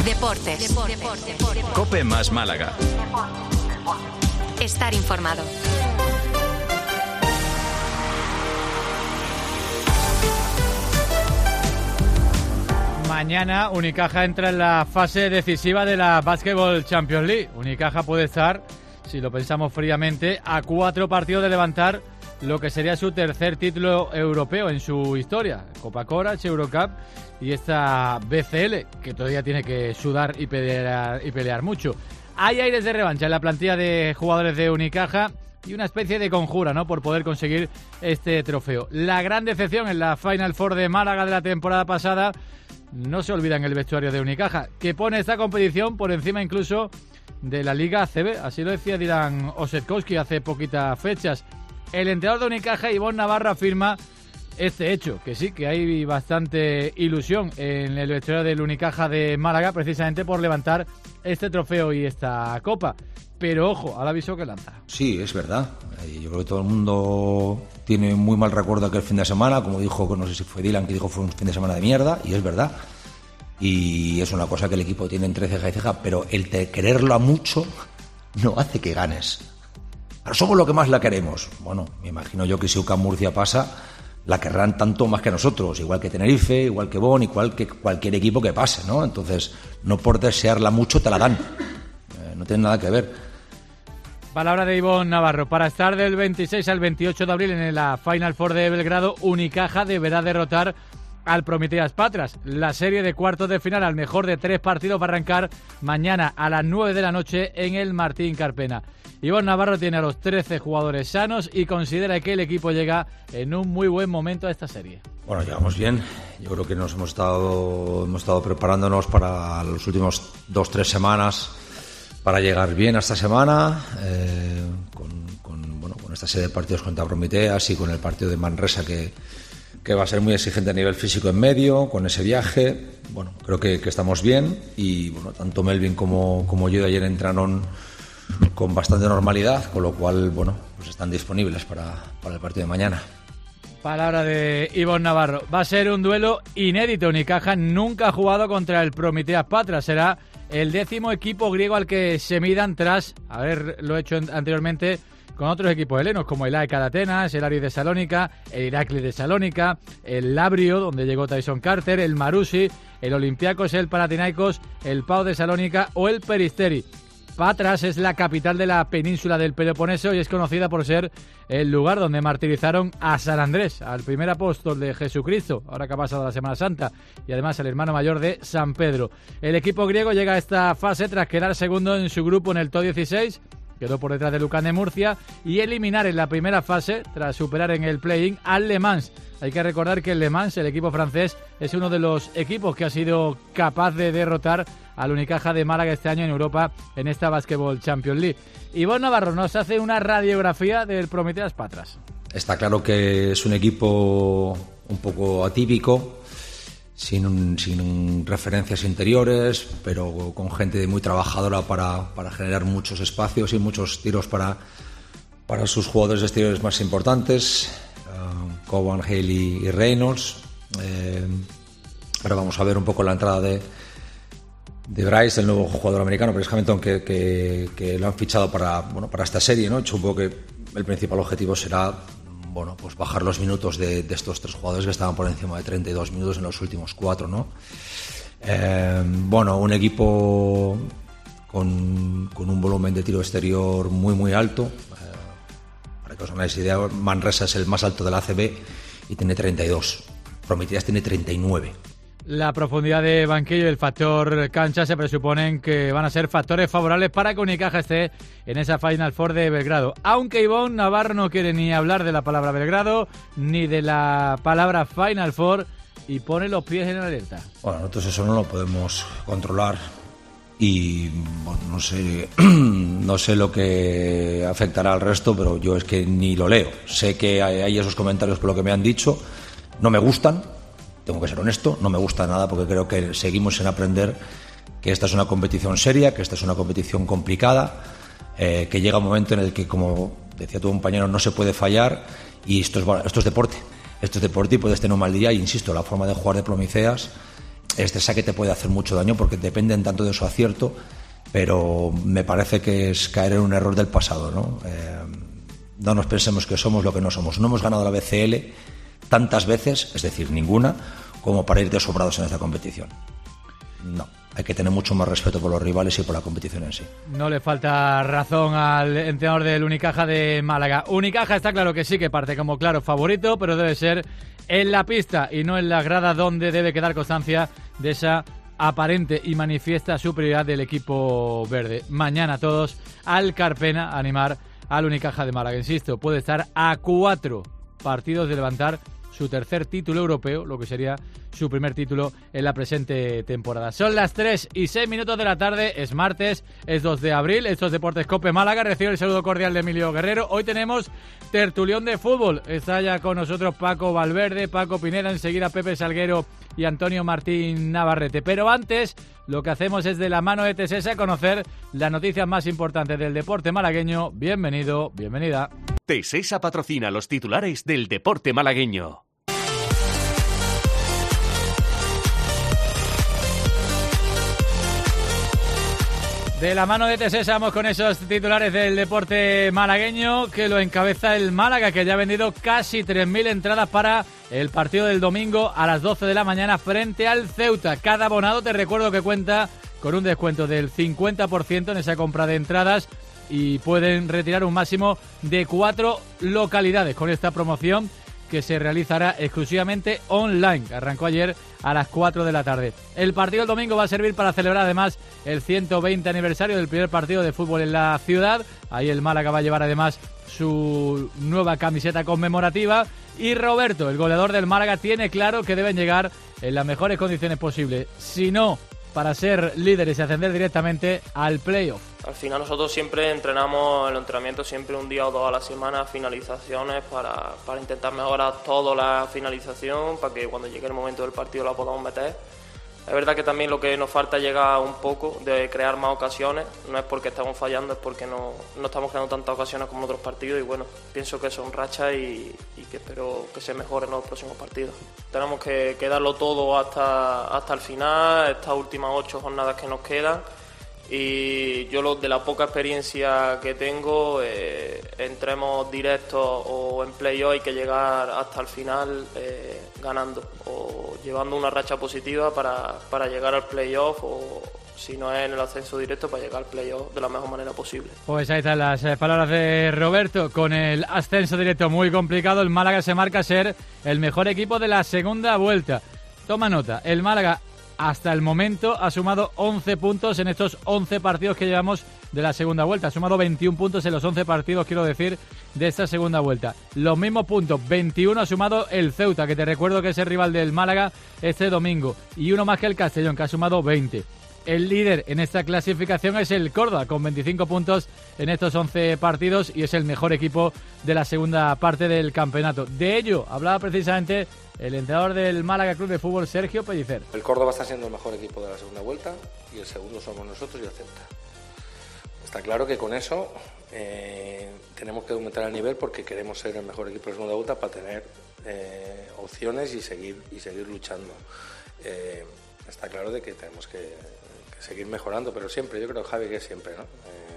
Deportes. COPE más Málaga. Estar informado. Mañana Unicaja entra en la fase decisiva de la Basketball Champions League. Unicaja puede estar, si lo pensamos fríamente, a 4 partidos de levantar lo que sería su tercer título europeo en su historia. Copa Courage, Eurocup y esta BCL, que todavía tiene que sudar y pelear mucho. Hay aires de revancha en la plantilla de jugadores de Unicaja y una especie de conjura, ¿no?, por poder conseguir este trofeo. La gran decepción en la Final Four de Málaga de la temporada pasada no se olvida en el vestuario de Unicaja, que pone esta competición por encima incluso de la Liga ACB. Así lo decía Dylan Osetkowski hace poquitas fechas. El entrenador de Unicaja, Ivonne Navarro, afirma este hecho, que sí, que hay bastante ilusión en el vestuario del Unicaja de Málaga, precisamente por levantar este trofeo y esta copa. Pero ojo al aviso que lanza. Sí, es verdad. Yo creo que todo el mundo tiene muy mal recuerdo aquel fin de semana, como dijo, no sé si fue Dylan que dijo fue un fin de semana de mierda, y es verdad. Y es una cosa que el equipo tiene entre ceja y ceja, pero el quererlo a mucho no hace que ganes. Pero somos lo que más la queremos. Bueno, me imagino yo que si UCAM Murcia pasa, la querrán tanto más que nosotros, igual que Tenerife, igual que Bonn, igual que cualquier equipo que pase, ¿no? Entonces, no por desearla mucho te la dan. No tiene nada que ver. Palabra de Ivonne Navarro. Para estar del 26 al 28 de abril en la Final Four de Belgrado, Unicaja deberá derrotar al Prometeas Patras. La serie de cuartos de final al mejor de 3 partidos va a arrancar mañana a las 9 de la noche en el Martín Carpena. Ivonne Navarro tiene a los 13 jugadores sanos y considera que el equipo llega en un muy buen momento a esta serie. Bueno, llegamos bien. Yo creo que hemos estado preparándonos para los últimos 2-3 semanas para llegar bien a esta semana, con esta serie de partidos contra Prometeas y con el partido de Manresa que va a ser muy exigente a nivel físico en medio, con ese viaje. Bueno, creo que estamos bien y bueno, tanto Melvin como yo de ayer entraron con bastante normalidad, con lo cual, bueno, pues están disponibles para el partido de mañana. Palabra de Ivonne Navarro. Va a ser un duelo inédito. Unicaja nunca ha jugado contra el Prometeas Patras. Será el 10º equipo griego al que se midan tras haberlo hecho anteriormente con otros equipos helenos como el AEK de Atenas, el Aris de Salónica, el Iraklis de Salónica, el Labrio, donde llegó Tyson Carter, el Marusi, el Olympiacos, el Panathinaikos, el Pau de Salónica o el Peristeri. Patras es la capital de la península del Peloponeso y es conocida por ser el lugar donde martirizaron a San Andrés, al primer apóstol de Jesucristo, ahora que ha pasado la Semana Santa, y además el hermano mayor de San Pedro. El equipo griego llega a esta fase tras quedar segundo en su grupo en el top 16, quedó por detrás de Lucán de Murcia, y eliminar en la primera fase, tras superar en el play-in, al Le Mans. Hay que recordar que el Le Mans, el equipo francés, es uno de los equipos que ha sido capaz de derrotar al Unicaja de Málaga este año en Europa en esta Basketball Champions League. Ivonne Navarro nos hace una radiografía del Prometeas Patras. Está claro que es un equipo un poco atípico, sin referencias interiores, pero con gente muy trabajadora para generar muchos espacios y muchos tiros para sus jugadores exteriores más importantes, Cowan, Haley y Reynolds. Ahora vamos a ver un poco la entrada de Bryce, el nuevo jugador americano, precisamente, que lo han fichado para esta serie, ¿no? Supongo que el principal objetivo será pues bajar los minutos de estos 3 jugadores que estaban por encima de 32 minutos en los últimos 4, ¿no? Un equipo con un volumen de tiro exterior muy muy alto. Para que os hagáis idea, Manresa es el más alto de la ACB y tiene 32. Prometeas tiene 39. La profundidad de banquillo y el factor cancha se presuponen que van a ser factores favorables para que Unicaja esté en esa Final Four de Belgrado. Aunque Ivonne Navarro no quiere ni hablar de la palabra Belgrado ni de la palabra Final Four y pone los pies en alerta. Bueno, nosotros eso no lo podemos controlar y no sé lo que afectará al resto, pero yo es que ni lo leo. Sé que hay esos comentarios por lo que me han dicho, no me gustan. Tengo que ser honesto, no me gusta nada porque creo que seguimos sin aprender que esta es una competición seria, que esta es una competición complicada, que llega un momento en el que, como decía tu compañero, no se puede fallar y esto es deporte. Esto es deporte y puedes tener un mal día y, insisto, la forma de jugar de Prometeas este saque te puede hacer mucho daño porque dependen tanto de su acierto, pero me parece que es caer en un error del pasado, ¿no? No nos pensemos que somos lo que no somos. No hemos ganado la BCL tantas veces, es decir, ninguna, como para ir de sobrados en esta competición. No, hay que tener mucho más respeto por los rivales y por la competición en sí. No le falta razón al entrenador del Unicaja de Málaga. Unicaja está claro que sí, que parte como claro favorito, pero debe ser en la pista y no en las gradas, donde debe quedar constancia de esa aparente y manifiesta superioridad del equipo verde. Mañana todos al Carpena a animar al Unicaja de Málaga. Insisto, puede estar a 4 partidos de levantar su tercer título europeo, lo que sería su primer título en la presente temporada. Son las 3:06 de la tarde, es martes, es 2 de abril, esto es Deportes Cope Málaga, recibe el saludo cordial de Emilio Guerrero. Hoy tenemos tertulión de fútbol, está ya con nosotros Paco Valverde, Paco Pineda, enseguida Pepe Salguero y Antonio Martín Navarrete. Pero antes, lo que hacemos es de la mano de Tesesa conocer las noticias más importantes del deporte malagueño. Bienvenido, bienvenida. Tesesa patrocina los titulares del deporte malagueño. De la mano de Tesesa vamos con esos titulares del deporte malagueño, que lo encabeza el Málaga, que ya ha vendido casi 3.000 entradas para el partido del domingo a las 12 de la mañana frente al Ceuta. Cada abonado, te recuerdo, que cuenta con un descuento del 50% en esa compra de entradas y pueden retirar un máximo de 4 localidades con esta promoción, que se realizará exclusivamente online. Arrancó ayer a las 4 de la tarde. El partido del domingo va a servir para celebrar además el 120 aniversario del primer partido de fútbol en la ciudad. Ahí el Málaga va a llevar además su nueva camiseta conmemorativa. Y Roberto, el goleador del Málaga, tiene claro que deben llegar en las mejores condiciones posibles. Si no, para ser líderes y ascender directamente al playoff. Al final nosotros siempre entrenamos, el entrenamiento siempre un día o dos a la semana, finalizaciones para intentar mejorar toda la finalización, para que cuando llegue el momento del partido la podamos meter. Es verdad que también lo que nos falta es llegar un poco de crear más ocasiones, no es porque estamos fallando, es porque no estamos creando tantas ocasiones como en otros partidos, y bueno, pienso que son rachas y que espero que se mejoren los próximos partidos. Tenemos que darlo todo hasta el final, estas últimas 8 jornadas que nos quedan, y yo de la poca experiencia que tengo, entremos directos o en playoff, hay que llegar hasta el final ganando o llevando una racha positiva para llegar al playoff, o si no es en el ascenso directo, para llegar al playoff de la mejor manera posible. Pues ahí están las palabras de Roberto. Con el ascenso directo muy complicado, el Málaga se marca ser el mejor equipo de la segunda vuelta. Toma nota, el Málaga hasta el momento ha sumado 11 puntos en estos 11 partidos que llevamos de la segunda vuelta. Ha sumado 21 puntos en los 11 partidos, quiero decir, de esta segunda vuelta. Los mismos puntos, 21 ha sumado el Ceuta, que te recuerdo que es el rival del Málaga este domingo. Y uno más que el Castellón, que ha sumado 20. El líder en esta clasificación es el Córdoba, con 25 puntos en estos 11 partidos, y es el mejor equipo de la segunda parte del campeonato. De ello hablaba precisamente el entrenador del Málaga Club de Fútbol, Sergio Pellicer. El Córdoba está siendo el mejor equipo de la segunda vuelta y el segundo somos nosotros y el Ceuta. Está claro que con eso tenemos que aumentar el nivel, porque queremos ser el mejor equipo de la segunda vuelta para tener opciones y seguir luchando. Está claro de que tenemos que seguir mejorando, pero siempre, yo creo, Javi, que siempre, ¿no?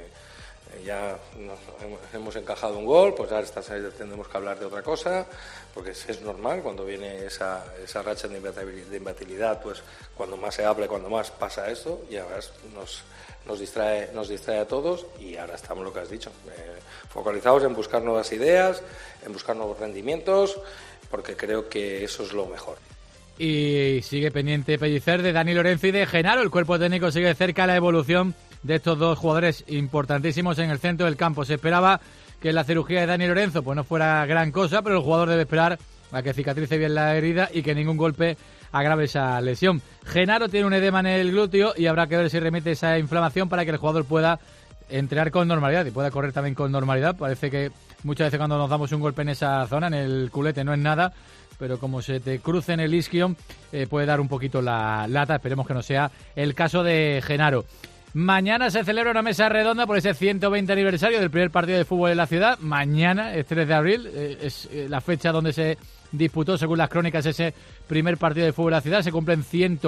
Ya hemos encajado un gol, pues ahora tendremos que hablar de otra cosa, porque es normal cuando viene esa racha de imbatibilidad, pues cuando más se habla, cuando más pasa esto, y ahora nos distrae a todos, y ahora estamos, lo que has dicho, focalizados en buscar nuevas ideas, en buscar nuevos rendimientos, porque creo que eso es lo mejor. Y sigue pendiente Pellicer de Dani Lorenzo y de Genaro. El cuerpo técnico sigue cerca la evolución de estos dos jugadores importantísimos en el centro del campo. Se esperaba que la cirugía de Dani Lorenzo pues no fuera gran cosa, pero el jugador debe esperar a que cicatrice bien la herida y que ningún golpe agrave esa lesión. Genaro tiene un edema en el glúteo y habrá que ver si remite esa inflamación para que el jugador pueda entrenar con normalidad y pueda correr también con normalidad. Parece que muchas veces cuando nos damos un golpe en esa zona, en el culete, no es nada, pero como se te cruce en el isquio, puede dar un poquito la lata. Esperemos que no sea el caso de Genaro. Mañana se celebra una mesa redonda por ese 120 aniversario del primer partido de fútbol en la ciudad. Mañana es 3 de abril, es la fecha donde se disputó, según las crónicas, ese primer partido de fútbol de la ciudad. Se cumplen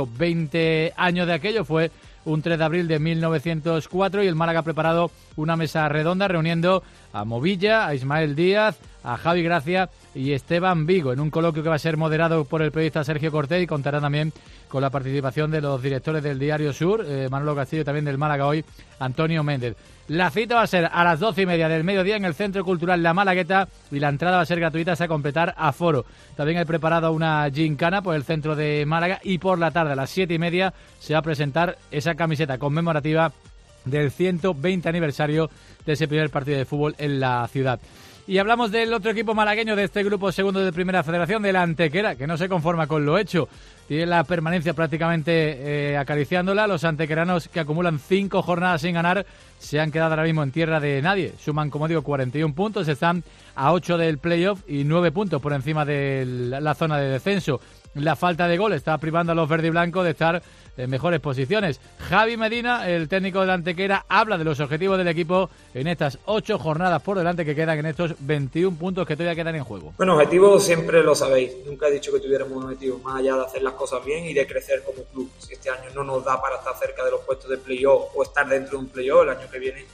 120 años de aquello, fue un 3 de abril de 1904 y el Málaga ha preparado una mesa redonda reuniendo a Movilla, a Ismael Díaz, a Javi Gracia y Esteban Vigo en un coloquio que va a ser moderado por el periodista Sergio Cortés y contará también con la participación de los directores del Diario Sur, Manolo Castillo, y también del Málaga Hoy, Antonio Méndez. La cita va a ser a las 12:30 del mediodía en el Centro Cultural La Malagueta y la entrada va a ser gratuita hasta completar aforo. También hay preparado una gincana por el centro de Málaga y por la tarde a las 7:30 se va a presentar esa camiseta conmemorativa del 120 aniversario de ese primer partido de fútbol en la ciudad. Y hablamos del otro equipo malagueño de este grupo segundo de Primera Federación, del Antequera, que no se conforma con lo hecho. Tiene la permanencia prácticamente acariciándola. Los antequeranos, que acumulan 5 jornadas sin ganar, se han quedado ahora mismo en tierra de nadie. Suman, como digo, 41 puntos, están a 8 del playoff y 9 puntos por encima de la zona de descenso. La falta de gol está privando a los verde y blancos de estar en mejores posiciones. Javi Medina, el técnico del Antequera, habla de los objetivos del equipo en estas 8 jornadas por delante que quedan en estos 21 puntos que todavía quedan en juego. Bueno, objetivos siempre lo sabéis. Nunca he dicho que tuviéramos un objetivo más allá de hacer las cosas bien y de crecer como club. Si este año no nos da para estar cerca de los puestos de playoff o estar dentro de un playoff, el año que viene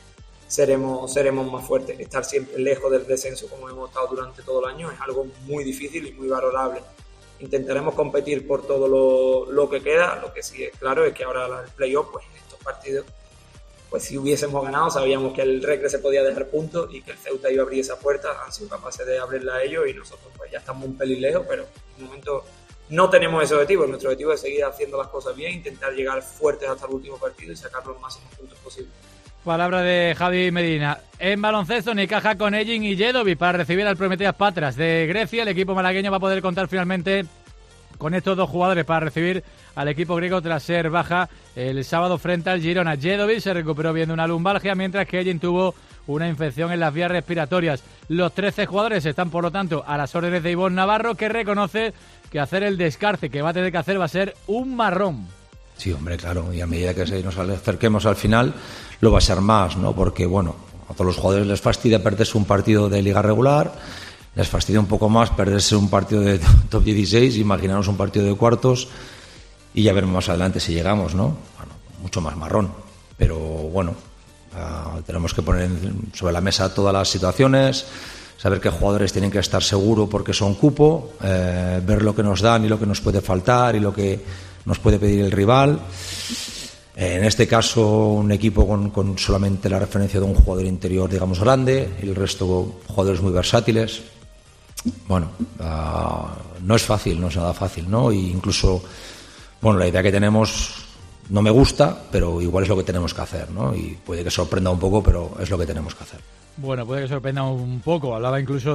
seremos más fuertes. Estar siempre lejos del descenso como hemos estado durante todo el año es algo muy difícil y muy valorable. Intentaremos competir por todo lo que queda. Lo que sí es claro es que ahora el playoff, pues en estos partidos, pues si hubiésemos ganado, sabíamos que el Recre se podía dejar puntos y que el Ceuta iba a abrir esa puerta. Han sido capaces de abrirla a ellos y nosotros pues ya estamos un pelín lejos, pero en un momento no tenemos ese objetivo. Nuestro objetivo es seguir haciendo las cosas bien, intentar llegar fuertes hasta el último partido y sacar los máximos puntos posibles. Palabra de Javi Medina. En baloncesto, Unicaja con Ellin y Jedovic para recibir al Prometeas Patras de Grecia. El equipo malagueño va a poder contar finalmente con estos 2 jugadores para recibir al equipo griego tras ser baja el sábado frente al Girona. Jedovic se recuperó bien de una lumbalgia, mientras que Ellin tuvo una infección en las vías respiratorias. Los 13 jugadores están, por lo tanto, a las órdenes de Ivonne Navarro, que reconoce que hacer el descarte que va a tener que hacer va a ser un marrón. Sí, hombre, claro, y a medida que nos acerquemos al final lo va a ser más, ¿no? Porque, bueno, a todos los jugadores les fastidia perderse un partido de liga regular, les fastidia un poco más perderse un partido de top 16, imaginaros un partido de cuartos y ya veremos más adelante si llegamos, ¿no? Bueno, mucho más marrón, pero bueno, tenemos que poner sobre la mesa todas las situaciones, saber qué jugadores tienen que estar seguros porque son cupo, ver lo que nos dan y lo que nos puede faltar y lo que nos puede pedir el rival. En este caso, un equipo con solamente la referencia de un jugador interior, digamos, grande, y el resto jugadores muy versátiles. Bueno, no es fácil, no es nada fácil, ¿no? E incluso, bueno, la idea que tenemos no me gusta, pero igual es lo que tenemos que hacer, ¿no? Y puede que sorprenda un poco, pero es lo que tenemos que hacer. Bueno, puede que sorprenda un poco. Hablaba incluso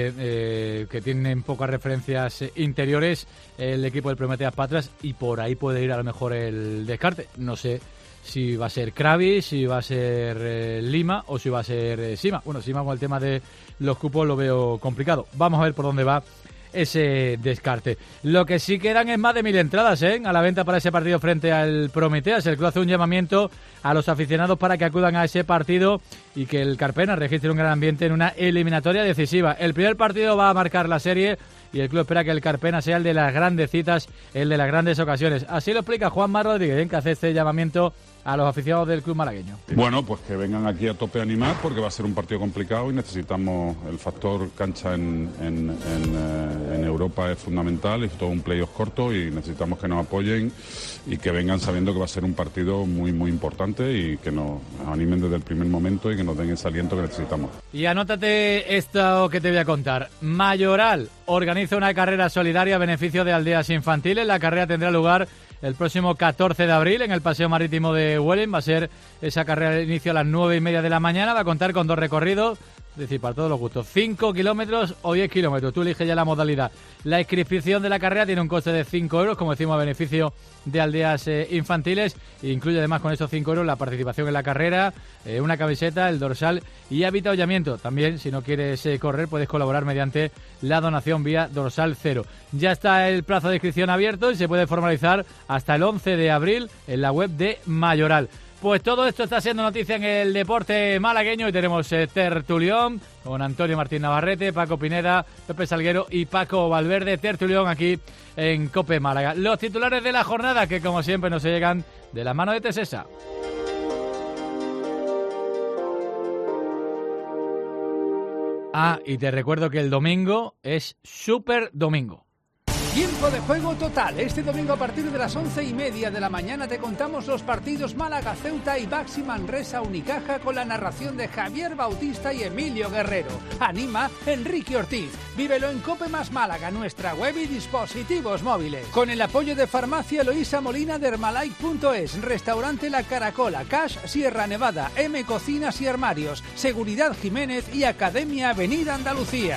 de que tienen pocas referencias interiores el equipo del Prometeas Patras y por ahí puede ir a lo mejor el descarte. No sé si va a ser Kravis, si va a ser Lima o si va a ser Sima. Bueno, Sima con el tema de los cupos lo veo complicado. Vamos a ver por dónde va ese descarte. Lo que sí quedan es más de 1000 entradas a la venta para ese partido frente al Prometeas. El club hace un llamamiento a los aficionados para que acudan a ese partido y que el Carpena registre un gran ambiente en una eliminatoria decisiva. El primer partido va a marcar la serie y el club espera que el Carpena sea el de las grandes citas, el de las grandes ocasiones. Así lo explica Juanma Rodríguez, que hace este llamamiento a los aficionados del club malagueño. Bueno, pues que vengan aquí a tope a animar porque va a ser un partido complicado y necesitamos el factor cancha en Europa es fundamental, es todo un playoff corto y necesitamos que nos apoyen y que vengan sabiendo que va a ser un partido muy muy importante y que nos animen desde el primer momento y que nos den ese aliento que necesitamos. Y anótate esto que te voy a contar. Mayoral organiza una carrera solidaria a beneficio de aldeas infantiles. La carrera tendrá lugar el próximo 14 de abril en el Paseo Marítimo de Huelén. Va a ser esa carrera de inicio a las 9:30 de la mañana. Va a contar con 2 recorridos, es decir, para todos los gustos, 5 kilómetros o 10 kilómetros. Tú eliges ya la modalidad. La inscripción de la carrera tiene un coste de 5 euros, como decimos, a beneficio de aldeas infantiles. Incluye además con esos 5 euros la participación en la carrera, una camiseta, el dorsal y avituallamiento. También, si no quieres correr, puedes colaborar mediante la donación vía dorsal cero. Ya está el plazo de inscripción abierto y se puede formalizar hasta el 11 de abril en la web de Mayoral. Pues todo esto está siendo noticia en el deporte malagueño y tenemos tertulión con Antonio Martín Navarrete, Paco Pineda, Pepe Salguero y Paco Valverde. Tertulión aquí en COPE Málaga. Los titulares de la jornada que como siempre nos llegan de la mano de Tesesa. Y te recuerdo que el domingo es Super Domingo. Tiempo de juego total. Este domingo a partir de las 11:30 de la mañana te contamos los partidos Málaga, Ceuta y Baxi Manresa Unicaja con la narración de Javier Bautista y Emilio Guerrero. Anima Enrique Ortiz. Vívelo en Cope Más Málaga, nuestra web y dispositivos móviles. Con el apoyo de Farmacia Eloísa Molina de Hermalike.es, Restaurante La Caracola, Cash Sierra Nevada, M Cocinas y Armarios, Seguridad Jiménez y Academia Avenida Andalucía.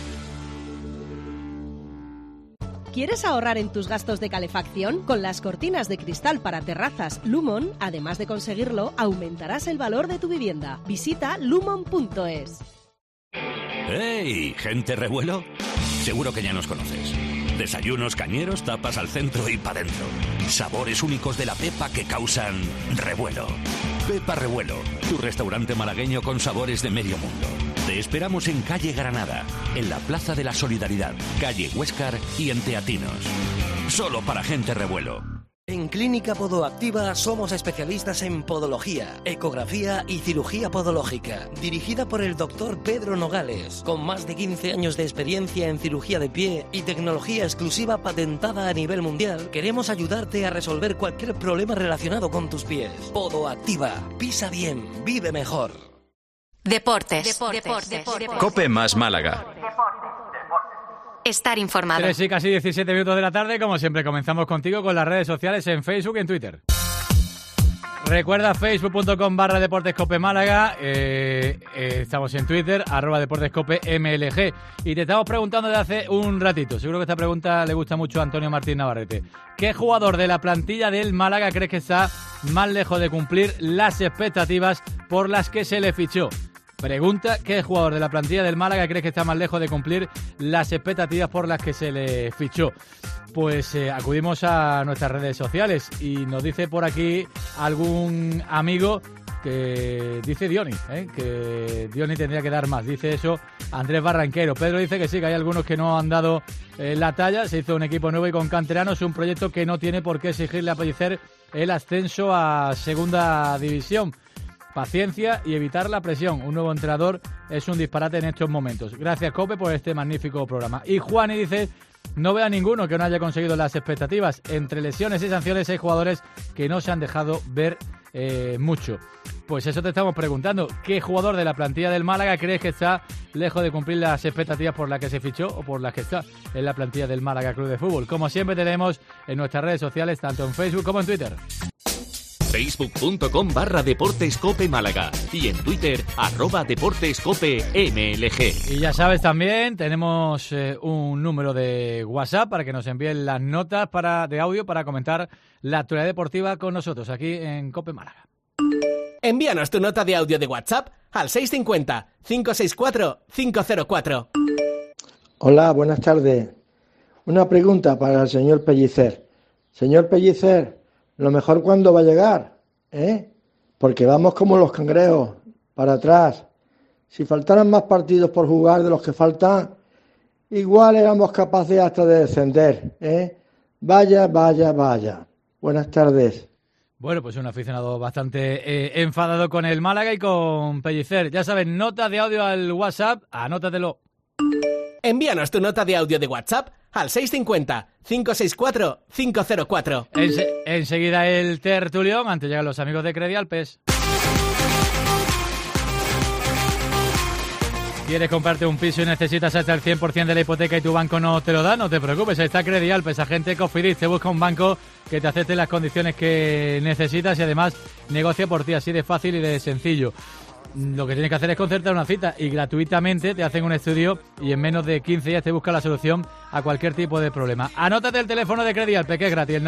¿Quieres ahorrar en tus gastos de calefacción? Con las cortinas de cristal para terrazas Lumon, además de conseguirlo, aumentarás el valor de tu vivienda. Visita lumon.es. ¡Hey, gente revuelo! Seguro que ya nos conoces. Desayunos cañeros, tapas al centro y para dentro. Sabores únicos de la Pepa que causan revuelo. Pepa Revuelo, tu restaurante malagueño con sabores de medio mundo. Te esperamos en calle Granada, en la Plaza de la Solidaridad, calle Huéscar y en Teatinos. Solo para gente revuelo. En Clínica Podoactiva somos especialistas en podología, ecografía y cirugía podológica. Dirigida por el doctor Pedro Nogales, con más de 15 años de experiencia en cirugía de pie y tecnología exclusiva patentada a nivel mundial, queremos ayudarte a resolver cualquier problema relacionado con tus pies. Podoactiva. Pisa bien, vive mejor. Deportes. COPE Más Málaga. Estar informado. 3 y casi 17 minutos de la tarde, como siempre comenzamos contigo con las redes sociales en Facebook y en Twitter. Recuerda facebook.com/deportescope Málaga, estamos en Twitter, @deportescope_MLG, y te estamos preguntando desde hace un ratito, seguro que esta pregunta le gusta mucho a Antonio Martín Navarrete. ¿Qué jugador de la plantilla del Málaga crees que está más lejos de cumplir las expectativas por las que se le fichó? Pregunta, ¿qué jugador de la plantilla del Málaga crees que está más lejos de cumplir las expectativas por las que se le fichó? Pues acudimos a nuestras redes sociales y nos dice por aquí algún amigo que dice Diony, que Diony tendría que dar más. Dice eso Andrés Barranquero. Pedro dice que sí, que hay algunos que no han dado la talla. Se hizo un equipo nuevo y con canteranos, un proyecto que no tiene por qué exigirle a Pellicer el ascenso a segunda división. Paciencia y evitar la presión. Un nuevo entrenador es un disparate en estos momentos. Gracias, Cope, por este magnífico programa. Y Juani dice, no veo a ninguno que no haya conseguido las expectativas. Entre lesiones y sanciones hay jugadores que no se han dejado ver mucho. Pues eso te estamos preguntando. ¿Qué jugador de la plantilla del Málaga crees que está lejos de cumplir las expectativas por las que se fichó o por las que está en la plantilla del Málaga Club de Fútbol? Como siempre tenemos en nuestras redes sociales, tanto en Facebook como en Twitter. Facebook.com/Deportescope Málaga y en Twitter @DeportesCopeMLG. Y ya sabes también, tenemos un número de WhatsApp para que nos envíen las notas de audio para comentar la actualidad deportiva con nosotros aquí en Cope Málaga. Envíanos tu nota de audio de WhatsApp al 650-564-504. Hola, buenas tardes. Una pregunta para el señor Pellicer. Señor Pellicer, lo mejor cuándo va a llegar, porque vamos como los cangrejos, para atrás. Si faltaran más partidos por jugar de los que faltan, igual éramos capaces hasta de descender, Vaya. Buenas tardes. Bueno, pues un aficionado bastante enfadado con el Málaga y con Pellicer. Ya saben, nota de audio al WhatsApp, anótatelo. Envíanos tu nota de audio de WhatsApp al 650-564-504. Enseguida el tertulión, antes llegan los amigos de Credialpes. ¿Quieres comprarte un piso y necesitas hasta el 100% de la hipoteca y tu banco no te lo da? No te preocupes, ahí está Credialpes, agente Cofidis, te busca un banco que te acepte las condiciones que necesitas y además negocia por ti, así de fácil y de sencillo. Lo que tienes que hacer es concertar una cita y gratuitamente te hacen un estudio y en menos de 15 días te busca la solución a cualquier tipo de problema. Anótate el teléfono de Credialpe, que es gratis, el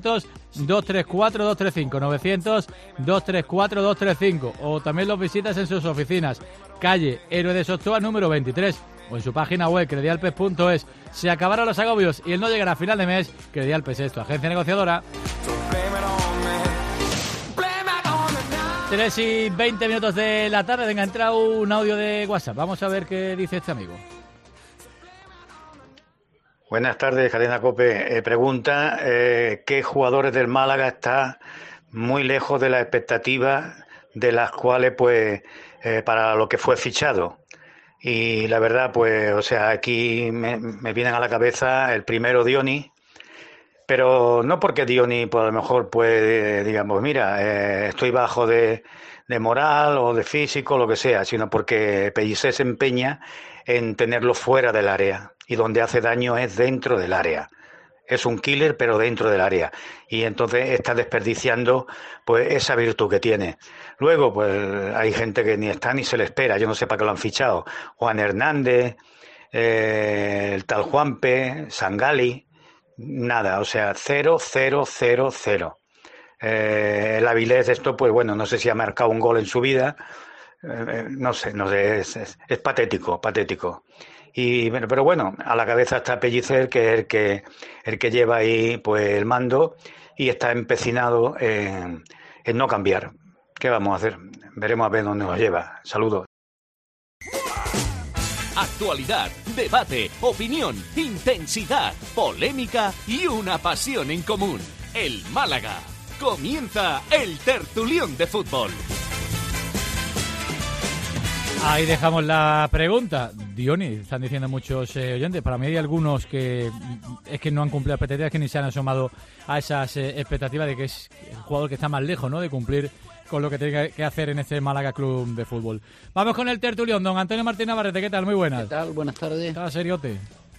900-234-235, 900-234-235, o también los visitas en sus oficinas, calle Héroe de Sostoa número 23, o en su página web credialpes.es. Se acabaron los agobios y el no llegar a final de mes. Credialpes es tu agencia negociadora. 3:20 de la tarde. Venga, entra un audio de WhatsApp. Vamos a ver qué dice este amigo. Buenas tardes, Cadena COPE. Pregunta, ¿qué jugadores del Málaga está muy lejos de las expectativas de las cuales, pues, para lo que fue fichado? Y la verdad, pues, o sea, aquí me vienen a la cabeza el primero, Diony, pero no porque Diony, pues, a lo mejor, pues, digamos, mira, estoy bajo de moral o de físico, lo que sea, sino porque Pellicer se empeña en tenerlo fuera del área, y donde hace daño es dentro del área. Es un killer, pero dentro del área. Y entonces está desperdiciando, pues, esa virtud que tiene. Luego, pues, hay gente que ni está ni se le espera. Yo no sé para qué lo han fichado. Juan Hernández, el tal Juanpe, Sangali, nada. O sea, 0, 0, 0, 0. El Avilés, esto, pues bueno, no sé si ha marcado un gol en su vida. No sé, es patético. Y pero bueno, a la cabeza está Pellicer, que es el que lleva ahí, pues, el mando, y está empecinado en no cambiar. ¿Qué vamos a hacer? Veremos a ver dónde nos lleva. Saludos. Actualidad, debate, opinión, intensidad, polémica y una pasión en común. El Málaga. Comienza el tertulión de fútbol. Ahí dejamos la pregunta. Diony, están diciendo muchos oyentes. Para mí hay algunos que es que no han cumplido expectativas, que ni se han asomado a esas expectativas de que es el jugador que está más lejos, ¿no?, de cumplir con lo que tiene que hacer en este Málaga Club de Fútbol. Vamos con el tertulión. Don Antonio Martín Navarrete, ¿qué tal? Muy buenas. ¿Qué tal? Buenas tardes. ¿Estás seriote?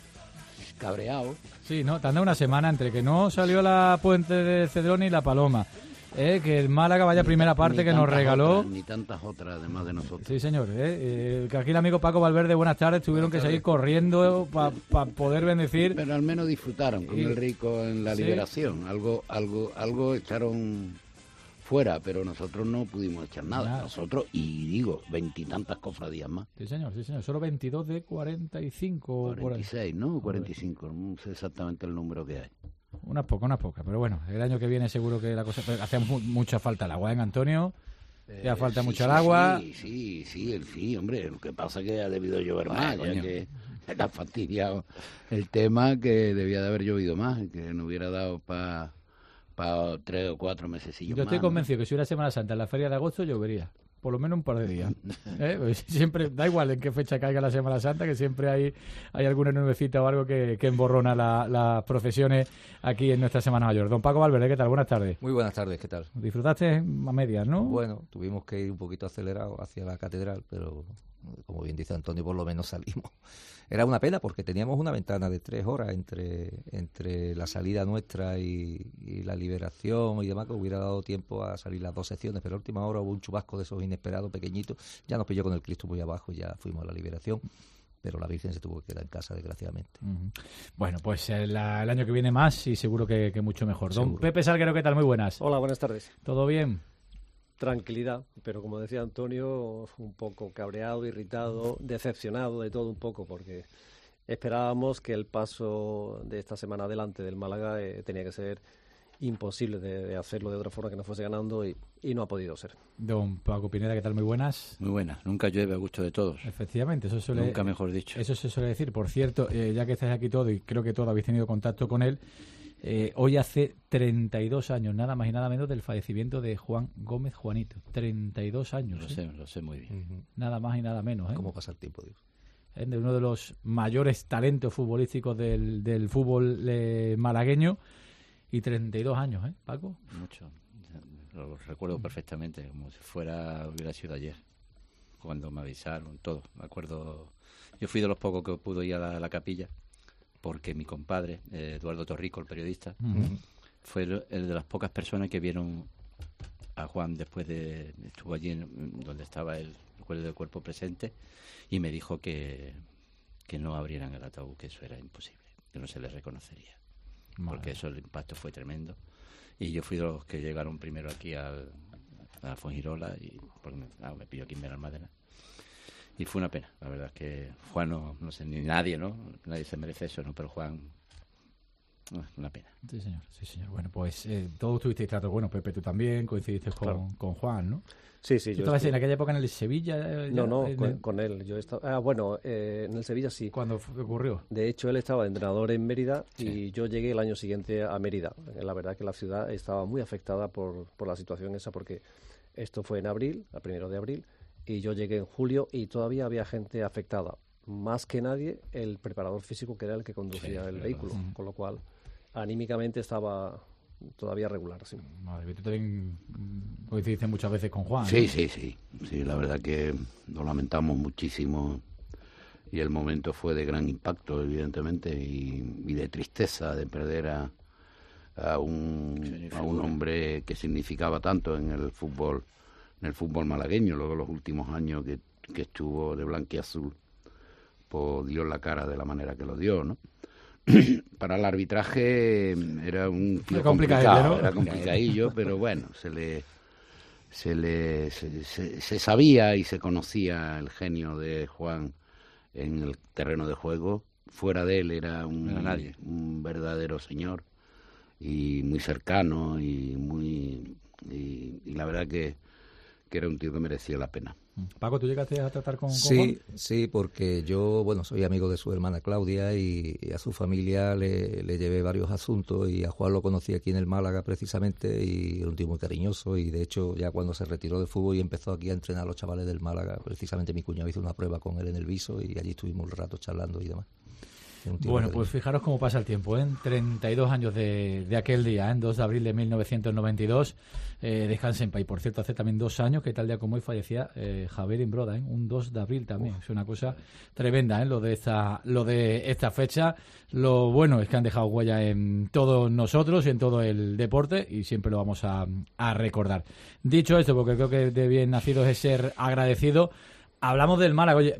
Cabreado. Sí, ¿no? Te han dado una semana entre que no salió la Puente de Cedrón y la Paloma. Que el Málaga vaya primera parte que nos regaló. Ni tantas otras, además de nosotros. Sí, señor. Que aquí el amigo Paco Valverde, buenas tardes, tuvieron que seguir corriendo para poder bendecir. Pero al menos disfrutaron con el Rico en la liberación. Algo echaron fuera, pero nosotros no pudimos echar nada. Nosotros, y digo, 20 y tantas cofradías más. Sí, señor. Solo 22 de 45. 46, ¿no? 45, no sé exactamente el número que hay. Unas pocas, pero bueno, el año que viene seguro que la cosa... Hacía mucha falta el agua, ¿eh, Antonio? Ya falta mucho el agua. Sí, hombre, lo que pasa es que ha debido llover más, ya que está fastidiado el tema, que debía de haber llovido más, que no hubiera dado para 3 o 4 mesecillos más. Yo estoy convencido que si hubiera Semana Santa en la feria de agosto llovería. Por lo menos un par de días. Pues siempre, da igual en qué fecha caiga la Semana Santa, que siempre hay alguna nubecita o algo que emborrona las procesiones aquí en nuestra Semana Mayor. Don Paco Valverde, ¿qué tal? Buenas tardes. Muy buenas tardes, ¿qué tal? ¿Disfrutaste a medias, no? Bueno, tuvimos que ir un poquito acelerados hacia la catedral, pero como bien dice Antonio, por lo menos salimos. Era una pena porque teníamos una ventana de 3 horas entre la salida nuestra y la liberación y demás, que hubiera dado tiempo a salir las 2 secciones, pero a última hora hubo un chubasco de esos inesperados, pequeñitos, ya nos pilló con el Cristo muy abajo y ya fuimos a la liberación, pero la Virgen se tuvo que quedar en casa, desgraciadamente. Bueno, pues el año que viene más y seguro que mucho mejor. Don Seguro. Pepe Salguero, ¿qué tal? Muy buenas. Hola, buenas tardes. ¿Todo bien? Tranquilidad, pero como decía Antonio, un poco cabreado, irritado, decepcionado de todo un poco, porque esperábamos que el paso de esta semana adelante del Málaga tenía que ser imposible de hacerlo de otra forma que no fuese ganando y no ha podido ser. Don Paco Pineda, ¿qué tal? Muy buenas. Muy buenas, nunca llueve a gusto de todos. Efectivamente, eso suele... Nunca mejor dicho. Eso se suele decir. Por cierto, ya que estáis aquí todos y creo que todos habéis tenido contacto con él, hoy hace 32 años, nada más y nada menos, del fallecimiento de Juan Gómez Juanito. 32 años. Lo sé muy bien. Nada más y nada menos. ¿Cómo pasa el tiempo, Dios? De uno de los mayores talentos futbolísticos del fútbol malagueño, y 32 años, Paco. Mucho. Lo recuerdo perfectamente, como si hubiera sido ayer, cuando me avisaron, todo. Me acuerdo, yo fui de los pocos que pudo ir a la capilla, porque mi compadre, Eduardo Torrico, el periodista, fue el de las pocas personas que vieron a Juan después estuvo allí donde estaba el cuerpo presente, y me dijo que no abrieran el ataúd, que eso era imposible, que no se les reconocería. Porque eso, el impacto fue tremendo. Y yo fui de los que llegaron primero aquí a Fuengirola, y porque me pilló aquí en Benalmádena. Y fue una pena, la verdad es que Juan no sé, ni nadie, ¿no? Nadie se merece eso, ¿no? Pero Juan Una pena. Sí, señor. Sí, señor. Bueno, pues todos tuvisteis trato bueno. Pepe, tú también coincidiste con Juan, ¿no? Sí, sí. ¿Tú estabas en aquella época en el Sevilla? No, con él. Yo estaba, en el Sevilla sí. ¿Cuándo ocurrió? De hecho, él estaba entrenador en Mérida y yo llegué el año siguiente a Mérida. La verdad que la ciudad estaba muy afectada por la situación esa, porque esto fue en abril, a 1 de abril, y yo llegué en julio y todavía había gente afectada. Más que nadie, el preparador físico, que era el que conducía el vehículo, con lo cual anímicamente estaba todavía regular. Sí. Madre, tú también coincidiste muchas veces con Juan. Sí, ¿no? sí, la verdad que lo lamentamos muchísimo y el momento fue de gran impacto, evidentemente, y de tristeza de perder a un hombre que significaba tanto en el fútbol malagueño. Luego los últimos años que estuvo de blanquiazul, pues dio la cara de la manera que lo dio, ¿no? Para el arbitraje era un tío complicado, ¿no? Era complicadillo, pero bueno, se sabía y se conocía el genio de Juan en el terreno de juego. Fuera de él era un verdadero señor y muy cercano y la verdad que era un tío que merecía la pena. Paco, ¿tú llegaste a tratar con Juan? Sí, sí, porque yo, soy amigo de su hermana Claudia y a su familia le llevé varios asuntos, y a Juan lo conocí aquí en el Málaga precisamente, y era un tío muy cariñoso, y de hecho ya cuando se retiró del fútbol y empezó aquí a entrenar a los chavales del Málaga, precisamente mi cuñado hizo una prueba con él en el Viso y allí estuvimos un rato charlando y demás. Bueno, pues fijaros cómo pasa el tiempo, ¿eh? 32 años de aquel día, en 2 de abril de 1992, descansa en paz. Y por cierto, hace también 2 años que tal día como hoy fallecía Javier Imbroda, un 2 de abril también. Es una cosa tremenda, lo de esta fecha. Lo bueno es que han dejado huella en todos nosotros y en todo el deporte, y siempre lo vamos a recordar. Dicho esto, porque creo que de bien nacidos es ser agradecido, hablamos del Málaga. Oye,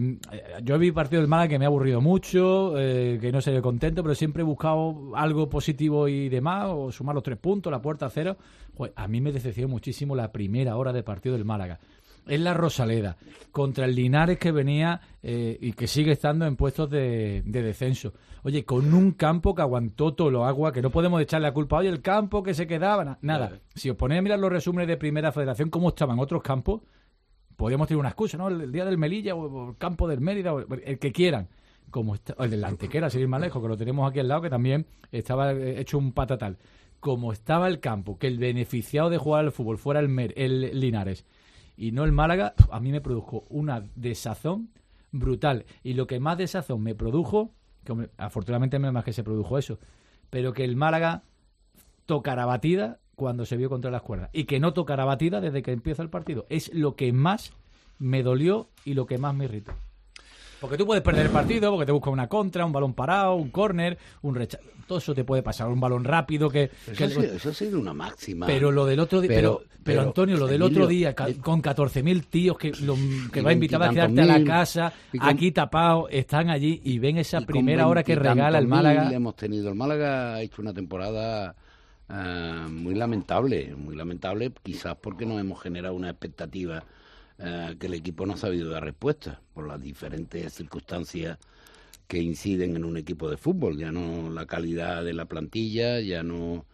yo vi partido del Málaga que me ha aburrido mucho, que no se contento, pero siempre he buscado algo positivo y demás, o sumar los 3 puntos, la puerta a 0. Joder, a mí me decepcionó muchísimo la primera hora de partido del Málaga. En la Rosaleda, contra el Linares, que venía y que sigue estando en puestos de descenso. Oye, con un campo que aguantó todo lo agua, que no podemos echarle la culpa. Oye, el campo que se quedaba, nada. Si os ponéis a mirar los resúmenes de Primera Federación, cómo estaban otros campos, podríamos tener una excusa, ¿no? El día del Melilla o el campo del Mérida, o el que quieran. Como está, el de la Antequera, sin ir más lejos, que lo tenemos aquí al lado, que también estaba hecho un patatal. Como estaba el campo, que el beneficiado de jugar al fútbol fuera el Linares y no el Málaga, a mí me produjo una desazón brutal. Y lo que más desazón me produjo, que hombre, afortunadamente menos más que se produjo eso, pero que el Málaga tocara batida cuando se vio contra las cuerdas, y que no tocara batida desde que empieza el partido. Es lo que más me dolió y lo que más me irritó. Porque tú puedes perder el partido, porque te busca una contra, un balón parado, un córner, un rechazo. Todo eso te puede pasar, un balón rápido que... Eso ha sido una máxima. Pero lo del otro día... Pero Antonio, lo del otro día, con 14.000 tíos que va a invitar a quedarte a la casa, aquí tapado, están allí y ven esa primera hora que regala el Málaga. Hemos tenido. El Málaga ha hecho una temporada muy lamentable, quizás porque no hemos generado una expectativa que el equipo no ha sabido dar respuesta por las diferentes circunstancias que inciden en un equipo de fútbol. Ya no la calidad de la plantilla, ya no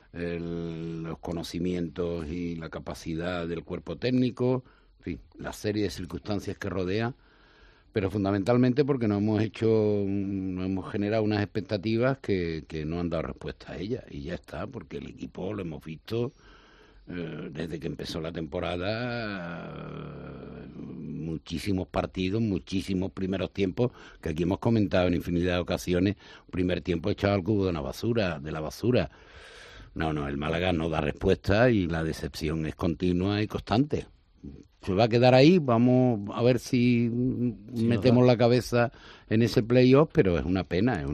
los conocimientos y la capacidad del cuerpo técnico, en fin, la serie de circunstancias que rodea, pero fundamentalmente porque no hemos generado unas expectativas que no han dado respuesta a ellas, y ya está, porque el equipo lo hemos visto desde que empezó la temporada, muchísimos partidos, muchísimos primeros tiempos, que aquí hemos comentado en infinidad de ocasiones, primer tiempo echado al cubo de la basura. No, el Málaga no da respuesta y la decepción es continua y constante. Se va a quedar ahí, vamos a ver si metemos la cabeza en ese playoff, pero es una pena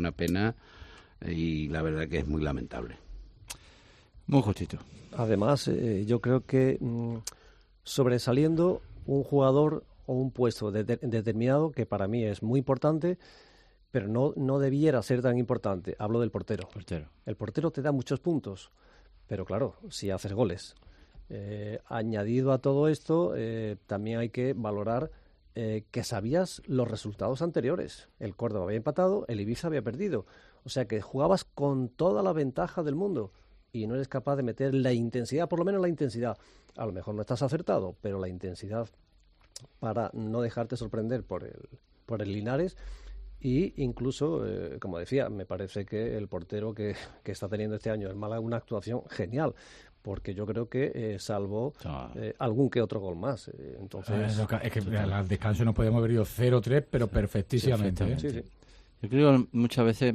y la verdad que es muy lamentable. Muy justito. Además, yo creo que sobresaliendo un jugador o un puesto determinado, que para mí es muy importante, pero no debiera ser tan importante. Hablo del portero. El portero te da muchos puntos, pero claro, si haces goles. Añadido a todo esto, también hay que valorar que sabías los resultados anteriores. El Córdoba había empatado, el Ibiza había perdido. O sea que jugabas con toda la ventaja del mundo y no eres capaz de meter la intensidad, por lo menos la intensidad. A lo mejor no estás acertado, pero la intensidad para no dejarte sorprender por el Linares. Y incluso, como decía, me parece que el portero que está teniendo este año el Málaga una actuación genial, porque yo creo que salvó algún que otro gol más. Entonces, es que al descanso nos podíamos haber ido 0-3, pero perfectísimamente. Sí. Yo creo que muchas veces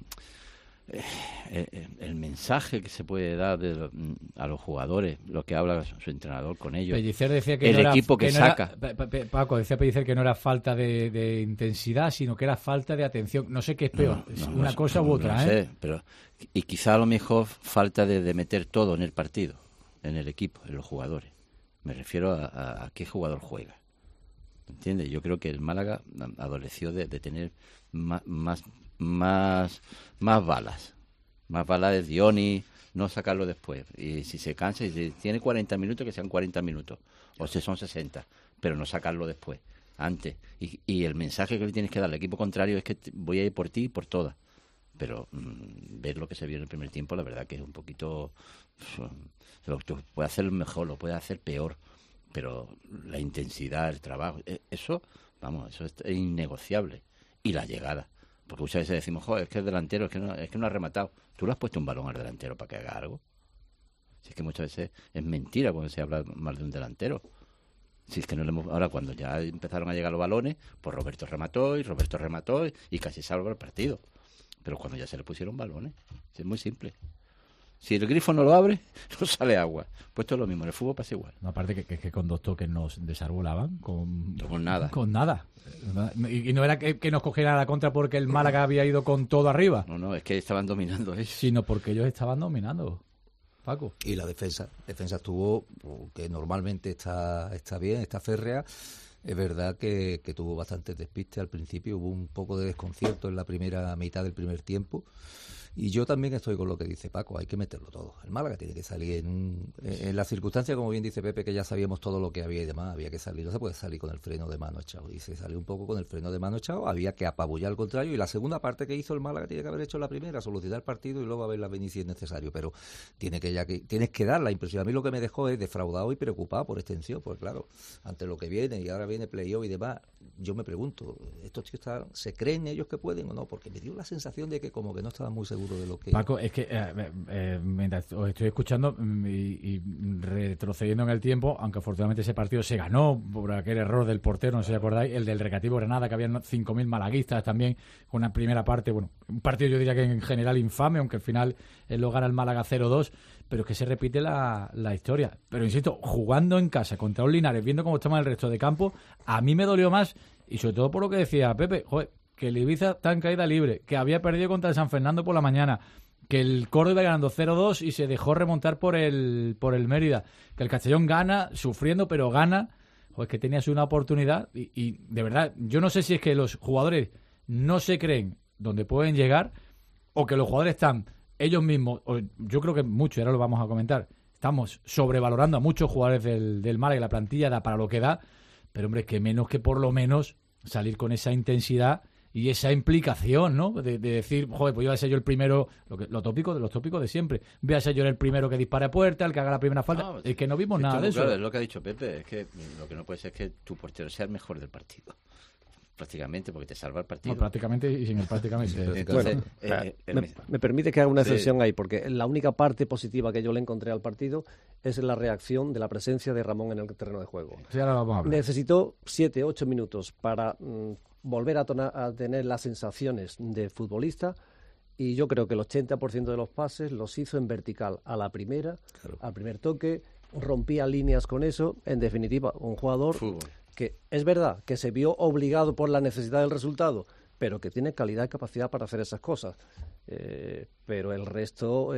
el mensaje que se puede dar a los jugadores, lo que habla su entrenador con ellos, Pellicer decía que el no equipo era, que saca. Paco decía Pellicer que no era falta de intensidad, sino que era falta de atención. No sé qué es peor, una cosa u otra. No sé, pero y quizá a lo mejor falta de meter todo en el partido, en el equipo, en los jugadores. Me refiero a qué jugador juega. ¿Entiendes? Yo creo que el Málaga adoleció de tener más balas. Más balas de Dioni, no sacarlo después. Y si se cansa, y si tiene 40 minutos, que sean 40 minutos. O si son 60, pero no sacarlo después, antes. Y el mensaje que le tienes que dar al equipo contrario es que voy a ir por ti y por todas. Pero ver lo que se vio en el primer tiempo, la verdad que es un poquito... Lo puede hacer mejor, lo puede hacer peor. Pero la intensidad, el trabajo, eso es innegociable. Y la llegada. Porque muchas veces decimos, joder, es que el delantero, es que no ha rematado. ¿Tú le has puesto un balón al delantero para que haga algo? Si es que muchas veces es mentira cuando se habla mal de un delantero. Si es que no le hemos... Ahora, cuando ya empezaron a llegar los balones, pues Roberto remató y casi salvó el partido. Pero cuando ya se le pusieron balones, es muy simple. Si el grifo no lo abre, no sale agua. Pues esto es lo mismo, en el fútbol pasa igual. No, aparte que con 2 toques nos desarbolaban con nada. Con nada. Y no era que nos cogieran a la contra porque el Málaga había ido con todo arriba. No, es que estaban dominando eso. Sino porque ellos estaban dominando, Paco. Y la defensa estuvo, que normalmente está bien, está férrea. Es verdad que tuvo bastante despiste al principio, hubo un poco de desconcierto en la primera mitad del primer tiempo. Y yo también estoy con lo que dice Paco, hay que meterlo todo. El Málaga tiene que salir en las circunstancias, como bien dice Pepe, que ya sabíamos todo lo que había y demás, había que salir, no se puede salir con el freno de mano echado. Y se salió un poco con el freno de mano echado, había que apabullar al contrario. Y la segunda parte que hizo el Málaga tiene que haber hecho la primera, solucionar el partido y luego haberla venido si es necesario. Pero tienes que dar la impresión. A mí lo que me dejó es defraudado y preocupado por extensión, porque claro, ante lo que viene y ahora viene playoff y demás, yo me pregunto, ¿estos tíos ¿se creen ellos que pueden o no? Porque me dio la sensación de que como que no estaban muy seguros de lo que... Paco, es que mientras os estoy escuchando y retrocediendo en el tiempo, aunque afortunadamente ese partido se ganó por aquel error del portero, no sé si acordáis, el del Recreativo Granada, que había 5.000 malaguistas también, con una primera parte, bueno, un partido yo diría que en general infame, aunque al final lo gana el Málaga 0-2, pero es que se repite la historia. Pero insisto, jugando en casa contra un Linares, viendo cómo estamos en el resto de campo, a mí me dolió más, y sobre todo por lo que decía Pepe, joder, que el Ibiza está en caída libre, que había perdido contra el San Fernando por la mañana, que el Córdoba iba ganando 0-2 y se dejó remontar por el Mérida, que el Castellón gana, sufriendo, pero gana. Joder, que tenías una oportunidad y de verdad, yo no sé si es que los jugadores no se creen dónde pueden llegar o que los jugadores están ellos mismos, o yo creo que mucho, y ahora lo vamos a comentar, estamos sobrevalorando a muchos jugadores del Málaga y la plantilla da para lo que da, pero hombre, que menos que por lo menos salir con esa intensidad y esa implicación, ¿no? De decir, joder, pues yo voy a ser yo el primero, los tópicos de siempre. Voy a ser yo el primero que dispare a puerta, el que haga la primera falta. No, es que no vimos nada de eso. Claro, es lo que ha dicho Pepe, es que lo que no puede ser es que tu portero sea el mejor del partido. Prácticamente, porque te salva el partido. No, prácticamente y sin el prácticamente. Entonces, bueno, me permite que haga una excepción ahí, porque la única parte positiva que yo le encontré al partido es la reacción de la presencia de Ramón en el terreno de juego. Sí, ahora vamos a hablar. Necesitó 7-8 minutos para volver a tener las sensaciones de futbolista, y yo creo que el 80% de los pases los hizo en vertical, a la primera, claro, al primer toque, rompía líneas con eso. En definitiva, un jugador que es verdad que se vio obligado por la necesidad del resultado, pero que tiene calidad y capacidad para hacer esas cosas. Pero el resto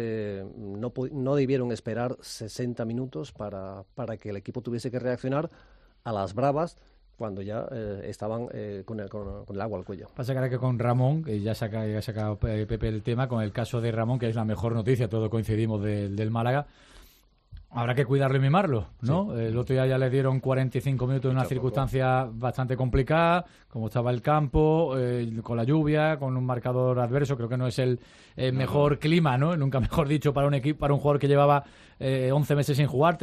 no debieron esperar 60 minutos para que el equipo tuviese que reaccionar a las bravas cuando ya estaban con el agua al cuello. Pasa que ahora que con Ramón, que ya ha sacado Pepe el tema, con el caso de Ramón, que es la mejor noticia, todos coincidimos del Málaga, Habrá que cuidarlo y mimarlo, ¿no? Sí. El otro día ya le dieron 45 minutos en una circunstancia bastante complicada, como estaba el campo, con la lluvia, con un marcador adverso. Creo que no es el mejor clima, ¿no? Nunca mejor dicho para un equipo, para un jugador que llevaba 11 meses sin jugar,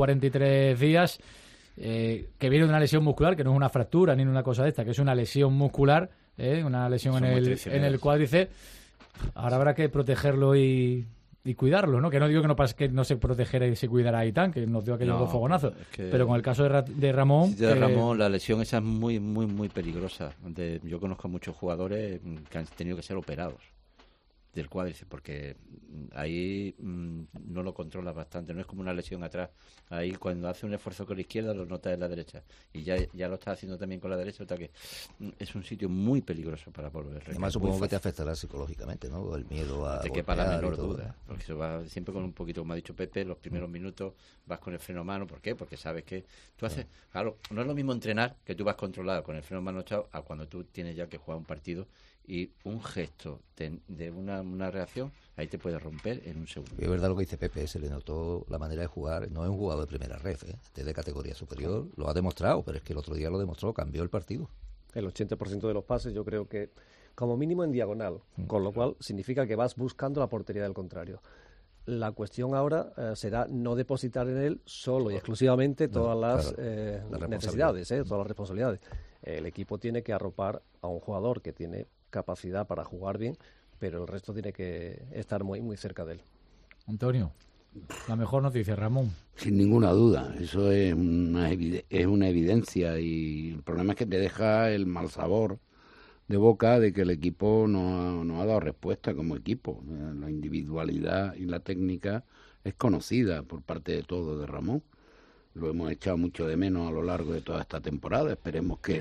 343 días, que viene de una lesión muscular, que no es una fractura ni una cosa de esta, que es una lesión muscular, una lesión en el cuádriceps. Ahora habrá que protegerlo y cuidarlo, ¿no? Que no digo que no se protegiera y se cuidara a Aitán, que nos dio aquellos 2 fogonazos, pero con el caso de Ramón... De Ramón, la lesión esa es muy, muy, muy peligrosa. Yo conozco a muchos jugadores que han tenido que ser operados del cuádriceps, porque ahí no lo controlas bastante, no es como una lesión atrás. Ahí cuando hace un esfuerzo con la izquierda lo notas en la derecha, y ya lo está haciendo también con la derecha, o sea que es un sitio muy peligroso para volver. Además supongo que te afectará psicológicamente, ¿no? El miedo a te quepa la menor duda, porque se va siempre con un poquito, como ha dicho Pepe, los primeros minutos vas con el freno a mano. ¿Por qué? Porque sabes que tú haces, claro, no es lo mismo entrenar, que tú vas controlado con el freno a mano echado, a cuando tú tienes ya que jugar un partido y un gesto de una reacción, ahí te puede romper en un segundo. Es verdad lo que dice Pepe, se le notó la manera de jugar. No es un jugador de primera ref, este es de categoría superior, lo ha demostrado, pero es que el otro día lo demostró, cambió el partido. El 80% de los pases yo creo que como mínimo en diagonal, con lo cual significa que vas buscando la portería del contrario. La cuestión ahora será no depositar en él solo y exclusivamente todas las necesidades, todas las responsabilidades. El equipo tiene que arropar a un jugador que tiene capacidad para jugar bien, pero el resto tiene que estar muy, muy cerca de él. Antonio, la mejor noticia, Ramón. Sin ninguna duda, eso es una evidencia, y el problema es que te deja el mal sabor de boca de que el equipo no ha dado respuesta como equipo. La individualidad y la técnica es conocida por parte de todos de Ramón. Lo hemos echado mucho de menos a lo largo de toda esta temporada. Esperemos que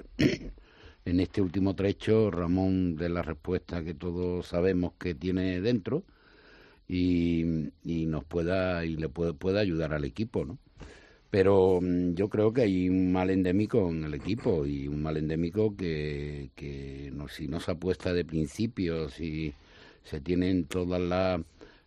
en este último trecho Ramón dé la respuesta que todos sabemos que tiene dentro y nos pueda ayudar al equipo, ¿no? Pero yo creo que hay un mal endémico en el equipo, y un mal endémico que si no se apuesta de principio, si se tienen todas las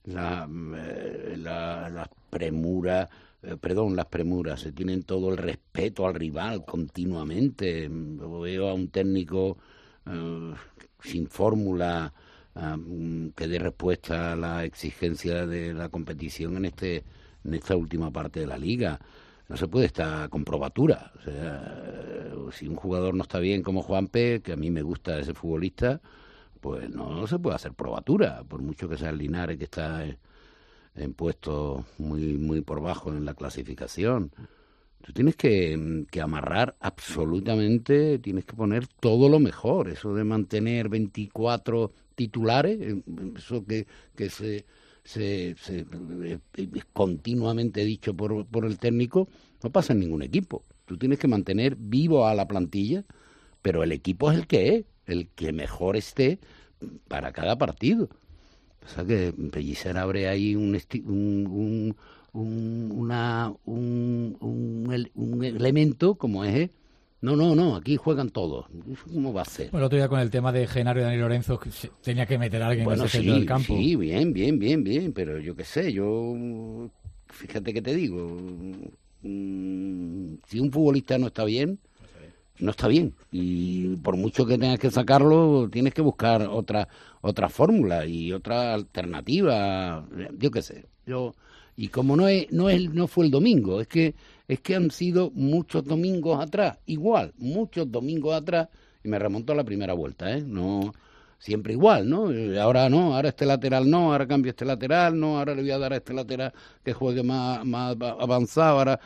premuras, se tienen todo el respeto al rival continuamente. Veo a un técnico sin fórmula que dé respuesta a la exigencia de la competición en esta última parte de la liga. No se puede estar con probatura. O sea, si un jugador no está bien como Juanpe, que a mí me gusta ese futbolista, pues no se puede hacer probatura, por mucho que sea el Linares, que está en puestos muy, muy por bajo en la clasificación. Tú tienes que amarrar absolutamente, tienes que poner todo lo mejor. Eso de mantener 24 titulares, eso que se continuamente dicho por el técnico, no pasa en ningún equipo. Tú tienes que mantener vivo a la plantilla, pero el equipo es el que mejor esté para cada partido. O sea que Pellicer abre ahí un elemento como es no, aquí juegan todos. ¿Cómo va a ser? Bueno, el otro día con el tema de Genaro y Dani Lorenzo, que tenía que meter a alguien en ese centro del campo. Sí, bien, pero yo qué sé, fíjate que te digo, si un futbolista no está bien, y por mucho que tengas que sacarlo, tienes que buscar otra fórmula y otra alternativa, yo qué sé. Y como no fue el domingo, es que han sido muchos domingos atrás, muchos domingos atrás, y me remonto a la primera vuelta, no siempre igual, ¿no? Ahora este lateral no, ahora cambio este lateral, no, ahora le voy a dar a este lateral que juegue más avanzado, ahora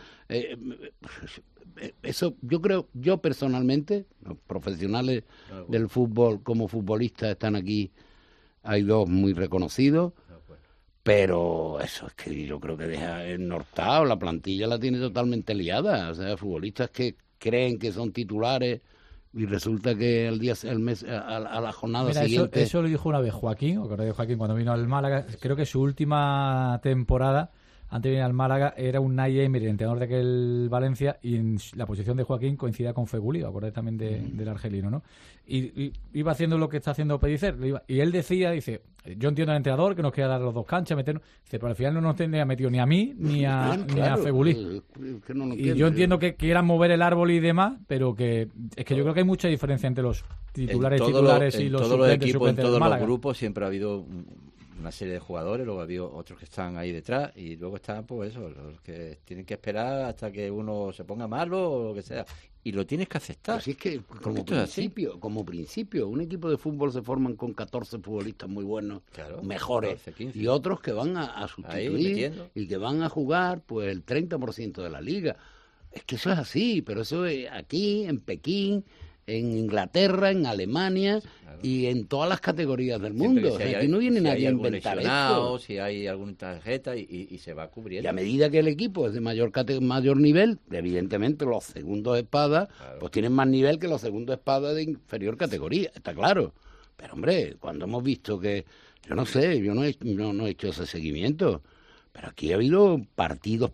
eso yo personalmente, los profesionales del fútbol como futbolistas están aquí, hay dos muy reconocidos, pero eso es que yo creo que deja ennortado, la plantilla la tiene totalmente liada, o sea, futbolistas que creen que son titulares y resulta que a la jornada siguiente... Eso lo dijo una vez Joaquín, cuando vino al Málaga, creo que su última temporada antes de venir al Málaga, era un Unai Emery, el entrenador de aquel Valencia, y en la posición de Joaquín coincidía con Fegulí, acordé también del argelino, ¿no? Y iba haciendo lo que está haciendo Pellicer, y él dice, yo entiendo al entrenador que nos quiera dar los dos canchas, meternos, dice, pero al final no nos tendría metido ni a mí ni a Fegulí. Y yo entiendo que quieran mover el árbol y demás, pero que es que yo creo que hay mucha diferencia entre los titulares y los suplentes. En todos los equipos, en todos los grupos siempre ha habido una serie de jugadores, luego ha habido otros que están ahí detrás y luego están, pues eso, los que tienen que esperar hasta que uno se ponga malo o lo que sea. Y lo tienes que aceptar. Así es que, como principio, un equipo de fútbol se forman con 14 futbolistas muy buenos, mejores, 14, 15. Y otros que van a sustituir y que van a jugar pues el 30% de la liga. Es que eso es así, pero eso es aquí, en Pekín, en Inglaterra, en Alemania y en todas las categorías del mundo. Aquí no viene nadie a inventar esto. Si hay alguna tarjeta y se va cubriendo. Y a medida que el equipo es de mayor nivel, evidentemente los segundos espadas pues tienen más nivel que los segundos espadas de inferior categoría, está claro. Pero hombre, cuando hemos visto que, yo no sé, yo no he hecho ese seguimiento, pero aquí ha habido partidos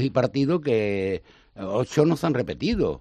que 8 no se han repetido.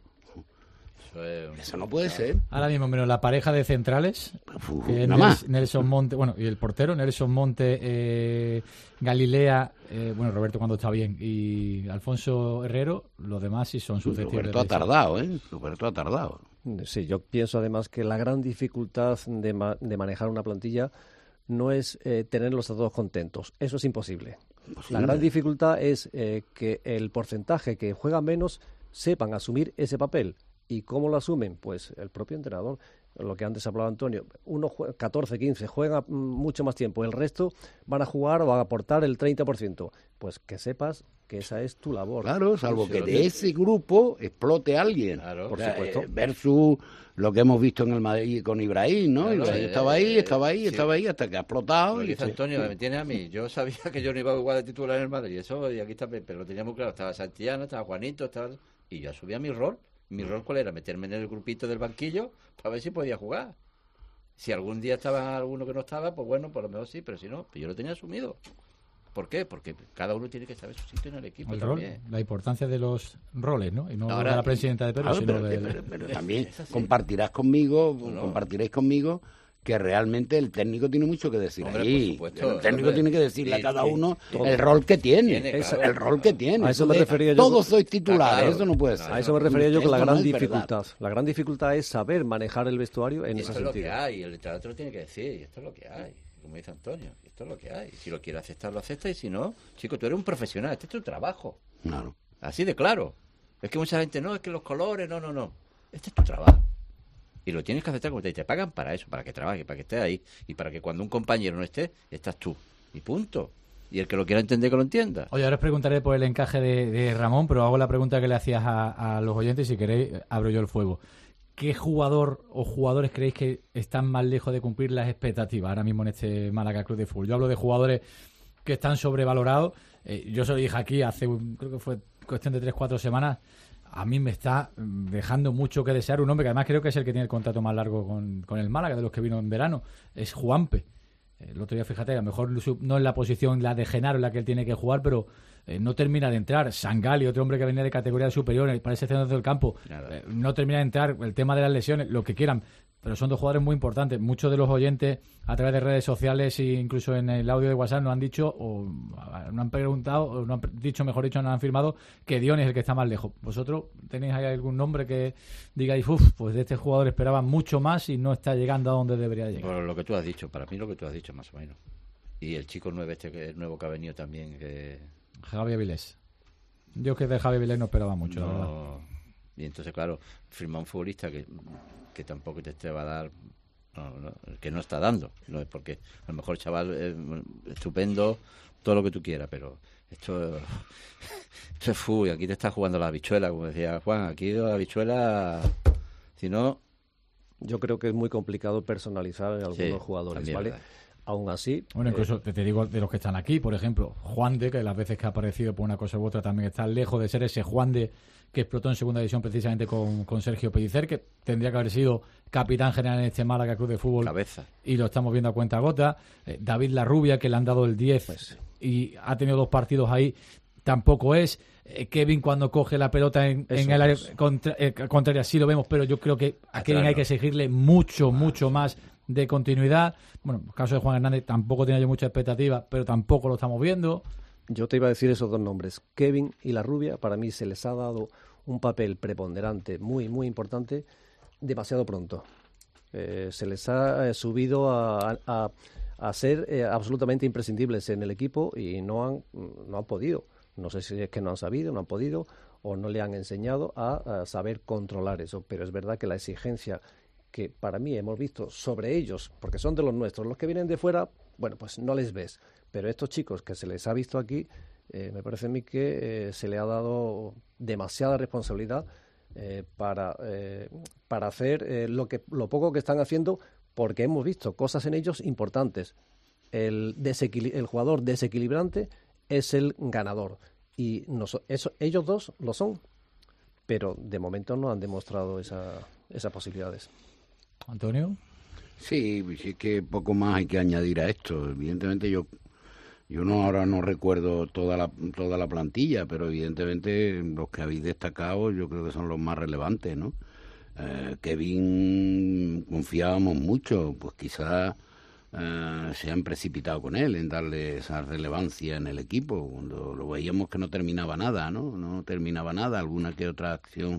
Eso no puede ser. Ahora mismo, menos la pareja de centrales, Nelson Monte, y el portero, Nelson Monte, Galilea, Roberto cuando está bien, y Alfonso Herrero, los demás sí son susceptibles. Roberto ha tardado. Sí, yo pienso además que la gran dificultad de manejar una plantilla no es tenerlos a todos contentos. Eso es imposible. La gran dificultad es que el porcentaje que juega menos sepan asumir ese papel. ¿Y cómo lo asumen? Pues el propio entrenador, lo que antes hablaba Antonio, 14, 15, juega mucho más tiempo, el resto van a jugar o a aportar el 30%. Pues que sepas que esa es tu labor. Claro, salvo que de ese grupo explote alguien. Claro, por supuesto. Versus lo que hemos visto en el Madrid con Ibrahim, ¿no? Claro, Ibrahim estaba ahí, hasta que ha explotado. Dice Antonio, me tiene a mí. Yo sabía que yo no iba a jugar de titular en el Madrid, eso, y aquí está, pero lo tenía muy claro. Estaba Santillana, estaba Juanito, y yo asumía mi rol. ¿Mi rol cuál era? Meterme en el grupito del banquillo para ver si podía jugar. Si algún día estaba alguno que no estaba, pues bueno, por lo menos sí, pero si no, pues yo lo tenía asumido. ¿Por qué? Porque cada uno tiene que saber su sitio en el equipo. El también. Rol, la importancia de los roles, ¿no? Y no ahora, de la presidenta de Perú, sino pero también compartiréis conmigo que realmente el técnico tiene mucho que decir. Hombre, ahí. El técnico tiene que decirle a cada uno el rol que tiene. El rol que tiene. A eso me refería yo. Todos sois titulares, eso no puede ser. A eso me refería yo con la gran dificultad. La gran dificultad es saber manejar el vestuario en ese sentido. Esto es lo que hay, el entrenador lo tiene que decir, y esto es lo que hay. Como dice Antonio, esto es lo que hay. Si lo quiere aceptar, lo acepta, y si no, chico, tú eres un profesional, este es tu trabajo. Claro. Así de claro. Es que mucha gente, no, es que los colores, no. Este es tu trabajo. Y lo tienes que aceptar como te pagan para eso, para que trabajes, para que estés ahí. Y para que cuando un compañero no esté, estás tú. Y punto. Y el que lo quiera entender, que lo entienda. Oye, ahora os preguntaré por el encaje de Ramón, pero hago la pregunta que le hacías a los oyentes. Si queréis, abro yo el fuego. ¿Qué jugador o jugadores creéis que están más lejos de cumplir las expectativas ahora mismo en este Málaga Club de Fútbol? Yo hablo de jugadores que están sobrevalorados. Yo se lo dije aquí creo que fue cuestión de 3-4 semanas. A mí me está dejando mucho que desear un hombre que además creo que es el que tiene el contrato más largo con el Málaga, de los que vino en verano. Es Juanpe. El otro día, fíjate, a lo mejor no en la posición la de Genaro en la que él tiene que jugar, pero no termina de entrar. Sangali, otro hombre que venía de categoría superior, parece centro del campo, no termina de entrar. El tema de las lesiones, lo que quieran, pero son dos jugadores muy importantes. Muchos de los oyentes a través de redes sociales e incluso en el audio de WhatsApp nos han dicho, o no han preguntado, o no han dicho, mejor dicho, no han afirmado que Dion es el que está más lejos. ¿Vosotros tenéis ahí algún nombre que digáis, pues de este jugador esperaba mucho más y no está llegando a donde debería llegar? Bueno, lo que tú has dicho, para mí lo que tú has dicho más o menos. Y el chico nuevo el nuevo que ha venido también, Javi Avilés. Yo que de Javi Avilés no esperaba mucho, la verdad. Y entonces, claro, firma un futbolista que tampoco te va a dar, que no está dando, no es porque a lo mejor el chaval es estupendo, todo lo que tú quieras, pero esto es fútbol, aquí te está jugando la habichuela, como decía Juan, aquí la habichuela, si no... Yo creo que es muy complicado personalizar en algunos jugadores, ¿vale? Aún así... Bueno, incluso te digo de los que están aquí, por ejemplo, Juan de, que las veces que ha aparecido por una cosa u otra también está lejos de ser ese Juan de que explotó en segunda división precisamente con Sergio Pellicer, que tendría que haber sido capitán general en este Málaga Club de Fútbol. Cabeza. Y lo estamos viendo a cuenta gota. David Larrubia, que le han dado el 10 Pues, y ha tenido 2 partidos ahí, tampoco es. Kevin cuando coge la pelota en el área contraria sí lo vemos, pero yo creo que a Kevin hay que exigirle mucho más de continuidad. Bueno, en el caso de Juan Hernández tampoco tenía yo mucha expectativa, pero tampoco lo estamos viendo. Yo te iba a decir esos 2 nombres, Kevin y Larrubia. Para mí se les ha dado un papel preponderante muy importante demasiado pronto. Se les ha subido a ser absolutamente imprescindibles en el equipo y no han podido. No sé si es que no han sabido, no han podido o no le han enseñado a saber controlar eso, pero es verdad que la exigencia que para mí hemos visto sobre ellos, porque son de los nuestros, los que vienen de fuera, bueno, pues no les ves, pero estos chicos que se les ha visto aquí, me parece a mí que se le ha dado demasiada responsabilidad para hacer lo poco que están haciendo, porque hemos visto cosas en ellos importantes. El jugador desequilibrante es el ganador y ellos 2 lo son, pero de momento no han demostrado esas posibilidades. ¿Antonio? Sí, es que poco más hay que añadir a esto. Evidentemente yo ahora no recuerdo toda la plantilla, pero evidentemente los que habéis destacado yo creo que son los más relevantes, ¿no? Kevin confiábamos mucho, pues quizás se han precipitado con él en darle esa relevancia en el equipo, cuando lo veíamos que no terminaba nada, no terminaba nada, alguna que otra acción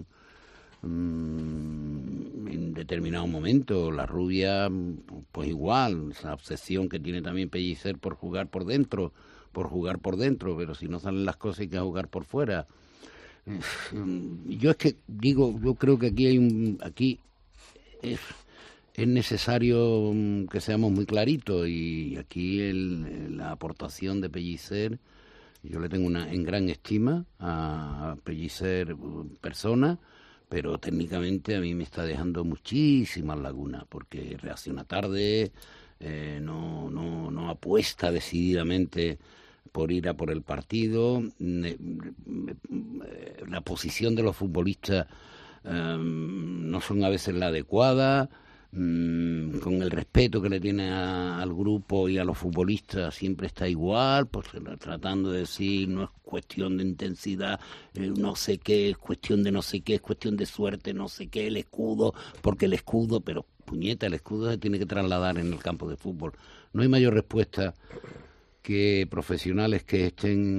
en determinado momento. Larrubia, pues igual, esa obsesión que tiene también Pellicer por jugar por dentro, pero si no salen las cosas hay que jugar por fuera. Yo creo que aquí es necesario que seamos muy claritos, y aquí la aportación de Pellicer, yo le tengo en gran estima a Pellicer persona, pero técnicamente a mí me está dejando muchísimas lagunas, porque reacciona tarde, no apuesta decididamente por ir a por el partido, la posición de los futbolistas no son a veces la adecuada, con el respeto que le tiene al grupo y a los futbolistas siempre está igual, pues tratando de decir no es cuestión de intensidad, no sé qué, es cuestión de no sé qué, es cuestión de suerte, no sé qué, el escudo, porque el escudo, pero puñeta, el escudo se tiene que trasladar en el campo de fútbol. No hay mayor respuesta que profesionales que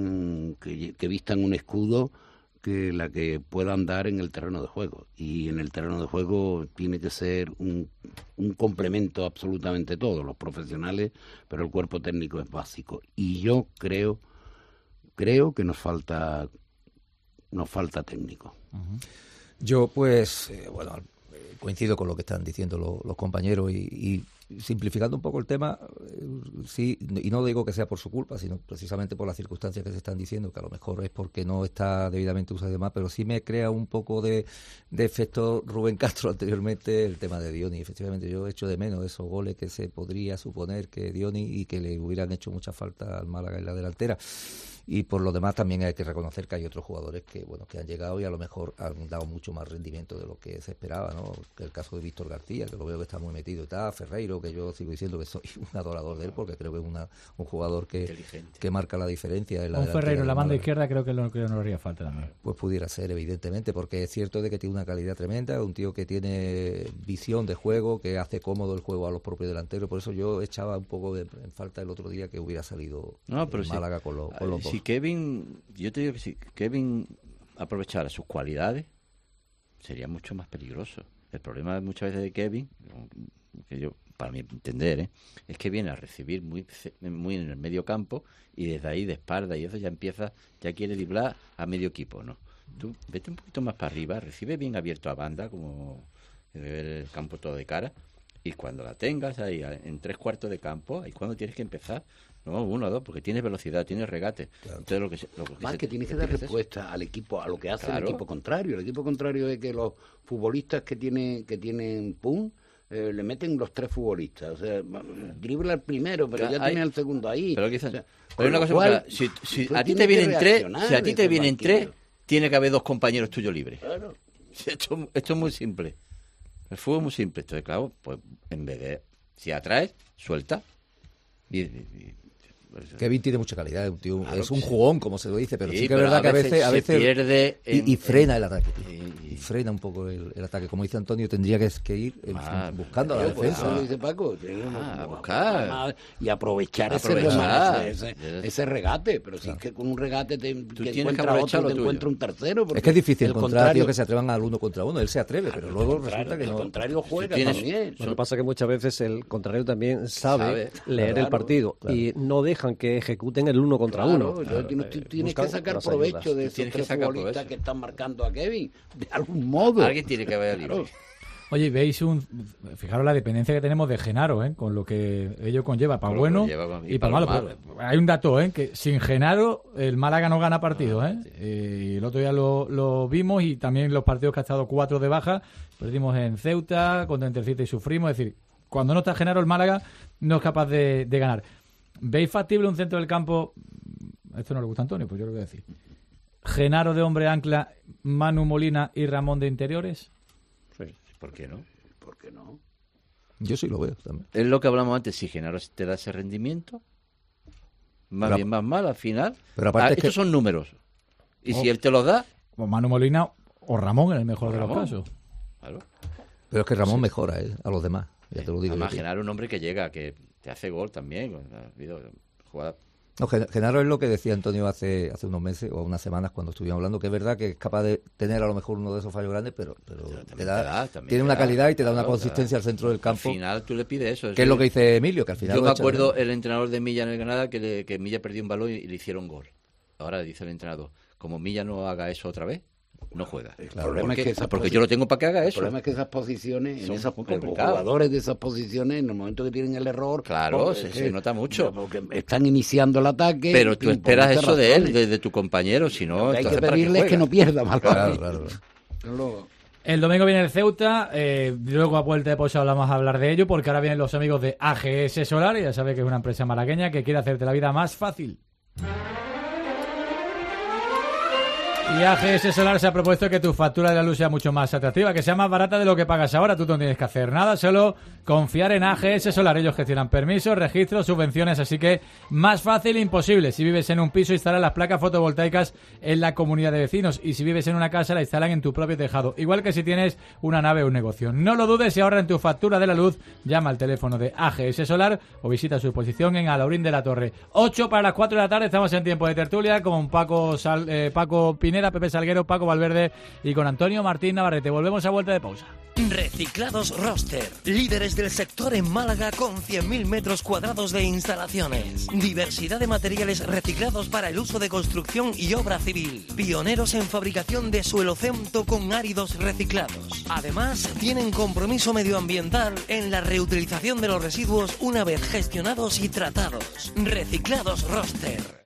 vistan un escudo que la que puedan dar en el terreno de juego, y en el terreno de juego tiene que ser un complemento absolutamente todo, los profesionales, pero el cuerpo técnico es básico, y yo creo que nos falta técnico. Yo pues coincido con lo que están diciendo los compañeros y simplificando un poco el tema, sí, y no digo que sea por su culpa, sino precisamente por las circunstancias que se están diciendo, que a lo mejor es porque no está debidamente usado y demás, pero sí me crea un poco de efecto Rubén Castro anteriormente el tema de Dioni. Efectivamente, yo echo de menos esos goles que se podría suponer que Dioni y que le hubieran hecho mucha falta al Málaga en la delantera. Y por lo demás también hay que reconocer que hay otros jugadores que han llegado y a lo mejor han dado mucho más rendimiento de lo que se esperaba, ¿no? Que el caso de Víctor García, que lo veo que está muy metido y tal, Ferreiro, que yo sigo diciendo que soy un adorador de él porque creo que es un jugador que marca la diferencia en la delantera. Ferreiro en la banda izquierda creo que no haría falta también. Pues pudiera ser, evidentemente, porque es cierto de que tiene una calidad tremenda, un tío que tiene visión de juego, que hace cómodo el juego a los propios delanteros, por eso yo echaba un poco en falta el otro día que hubiera salido Málaga con los dos. Yo te digo que si Kevin aprovechara sus cualidades, sería mucho más peligroso. El problema muchas veces de Kevin, que yo, para mi entender, es que viene a recibir muy en el medio campo y desde ahí de espalda y eso ya quiere driblar a medio equipo, ¿no? Tú vete un poquito más para arriba, recibe bien abierto a banda, como de ver el campo todo de cara, y cuando la tengas ahí en 3/4 de campo, ahí es cuando tienes que empezar. No, 1 o 2, porque tienes velocidad, tienes regate. Claro. Entonces, más que tienes que dar respuesta al equipo, a lo que hace el equipo contrario. El equipo contrario es que los futbolistas que tienen pum, le meten los 3 futbolistas. O sea, dribla el primero, pero ya tiene el segundo ahí. Pero, o sea, pero una cosa, si a ti te vienen 3, tiene que haber 2 compañeros tuyos libres. Claro. Esto es muy simple. El fútbol es muy simple. Entonces, claro, pues en vez de... Si atraes, suelta. Kevin tiene mucha calidad, es un tío, claro, es un jugón, como se lo dice, pero sí que es pero verdad que a veces pierde y frena el ataque, y frena un poco el ataque. Como dice Antonio, tendría que ir buscando a la defensa. Eso lo dice Paco, buscar y aprovechar ese regate, pero si es que con un regate te encuentra otro, te encuentra un tercero. Es que es difícil encontrar tíos que se atrevan al 1 contra 1, él se atreve, pero luego resulta que no. El contrario juega también. Lo que pasa es que muchas veces el contrario también sabe leer el partido y no dejan que ejecuten el 1 contra 1. Tienes que sacar provecho de esos 3 futbolistas que están marcando a Kevin, de algún modo. Alguien tiene que haber libre. Oye, veis fijaros la dependencia que tenemos de Genaro, con lo que ello conlleva para bueno y para malo. Hay un dato, que sin Genaro el Málaga no gana partido, y el otro día lo vimos, y también los partidos que ha estado 4 de baja, perdimos en Ceuta, contra Intercity y sufrimos. Es decir, cuando no está Genaro el Málaga no es capaz de ganar. ¿Veis factible un centro del campo? Esto no le gusta a Antonio, pues yo lo voy a decir. Genaro de hombre ancla, Manu Molina y Ramón de interiores. Sí, ¿por qué no? ¿Por qué no? Yo sí lo veo también. Es lo que hablamos antes, si Genaro te da ese rendimiento, más bien, más mal al final. Pero aparte estos son números. Y si él te los da... Pues Manu Molina o Ramón en el mejor de los casos. Claro. Pero es que Ramón mejora a los demás, ya te lo digo. Además, Genaro es un hombre que llega, que te hace gol también. No, Genaro es lo que decía Antonio hace unos meses o unas semanas cuando estuvimos hablando, que es verdad que es capaz de tener a lo mejor uno de esos fallos grandes, pero tiene una calidad y te da una consistencia al centro del campo. Al final tú le pides eso. Que es lo que dice Emilio, que al final... Yo me acuerdo el entrenador de Milla en el Granada que Milla perdió un balón y le hicieron gol. Ahora dice el entrenador, como Milla no haga eso otra vez, no juega. Porque yo lo tengo para que haga eso. El problema es que esas posiciones, los jugadores de esas posiciones, en el momento que tienen el error, se nota mucho. Porque están iniciando el ataque. Pero tú esperas eso de él, de tu compañero, si no... Hay que pedirles que no pierda más. Claro. El domingo viene el Ceuta, luego a vuelta de pausa vamos a hablar de ello, porque ahora vienen los amigos de AGS Solar, y ya sabes que es una empresa malagueña que quiere hacerte la vida más fácil. Y AGS Solar se ha propuesto que tu factura de la luz sea mucho más atractiva, que sea más barata de lo que pagas ahora. Tú no tienes que hacer nada, solo confiar en AGS Solar. Ellos gestionan permisos, registros, subvenciones, así que más fácil imposible. Si vives en un piso, instalan las placas fotovoltaicas en la comunidad de vecinos, y si vives en una casa, la instalan en tu propio tejado, igual que si tienes una nave o un negocio. No lo dudes y ahorra en tu factura de la luz. Llama al teléfono de AGS Solar o visita su exposición en Alaurín de la Torre. 8 para las 4 de la tarde, estamos en tiempo de tertulia con Paco Pineda, Pepe Salguero, Paco Valverde y con Antonio Martín Navarrete. Volvemos a vuelta de pausa. Reciclados Roster, líderes del sector en Málaga con 100.000 metros cuadrados de instalaciones. Diversidad de materiales reciclados para el uso de construcción y obra civil. Pioneros en fabricación de suelo cemento con áridos reciclados. Además, tienen compromiso medioambiental en la reutilización de los residuos una vez gestionados y tratados. Reciclados Roster.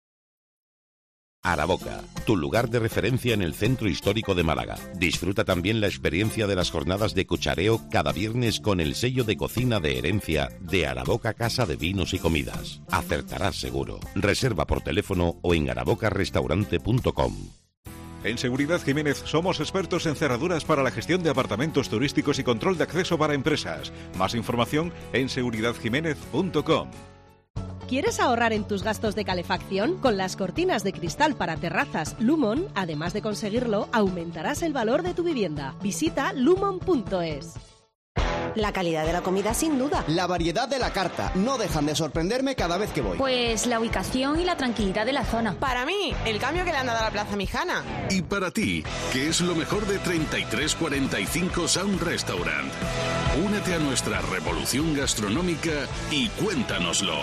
Araboca, tu lugar de referencia en el centro histórico de Málaga. Disfruta también la experiencia de las jornadas de cuchareo cada viernes con el sello de cocina de herencia de Araboca Casa de Vinos y Comidas. Acertarás seguro. Reserva por teléfono o en arabocarestaurante.com. En Seguridad Jiménez somos expertos en cerraduras para la gestión de apartamentos turísticos y control de acceso para empresas. Más información en seguridadjiménez.com. ¿Quieres ahorrar en tus gastos de calefacción? Con las cortinas de cristal para terrazas Lumon, además de conseguirlo, aumentarás el valor de tu vivienda. Visita lumon.es. La calidad de la comida, sin duda. La variedad de la carta. No dejan de sorprenderme cada vez que voy. Pues la ubicación y la tranquilidad de la zona. Para mí, el cambio que le han dado a la Plaza Mijana. Y para ti, ¿qué es lo mejor de 3345 Sound Restaurant? Únete a nuestra revolución gastronómica y cuéntanoslo.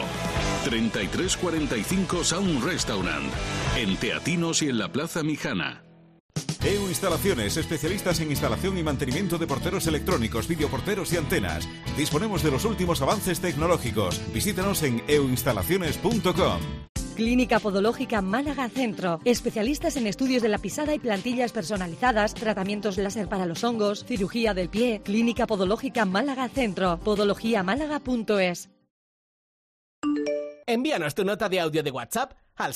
3345 Sound Restaurant. En Teatinos y en la Plaza Mijana. EU Instalaciones, especialistas en instalación y mantenimiento de porteros electrónicos, videoporteros y antenas. Disponemos de los últimos avances tecnológicos. Visítanos en euinstalaciones.com. Clínica Podológica Málaga Centro. Especialistas en estudios de la pisada y plantillas personalizadas, tratamientos láser para los hongos, cirugía del pie. Clínica Podológica Málaga Centro. podologiamálaga.es. Envíanos tu nota de audio de WhatsApp al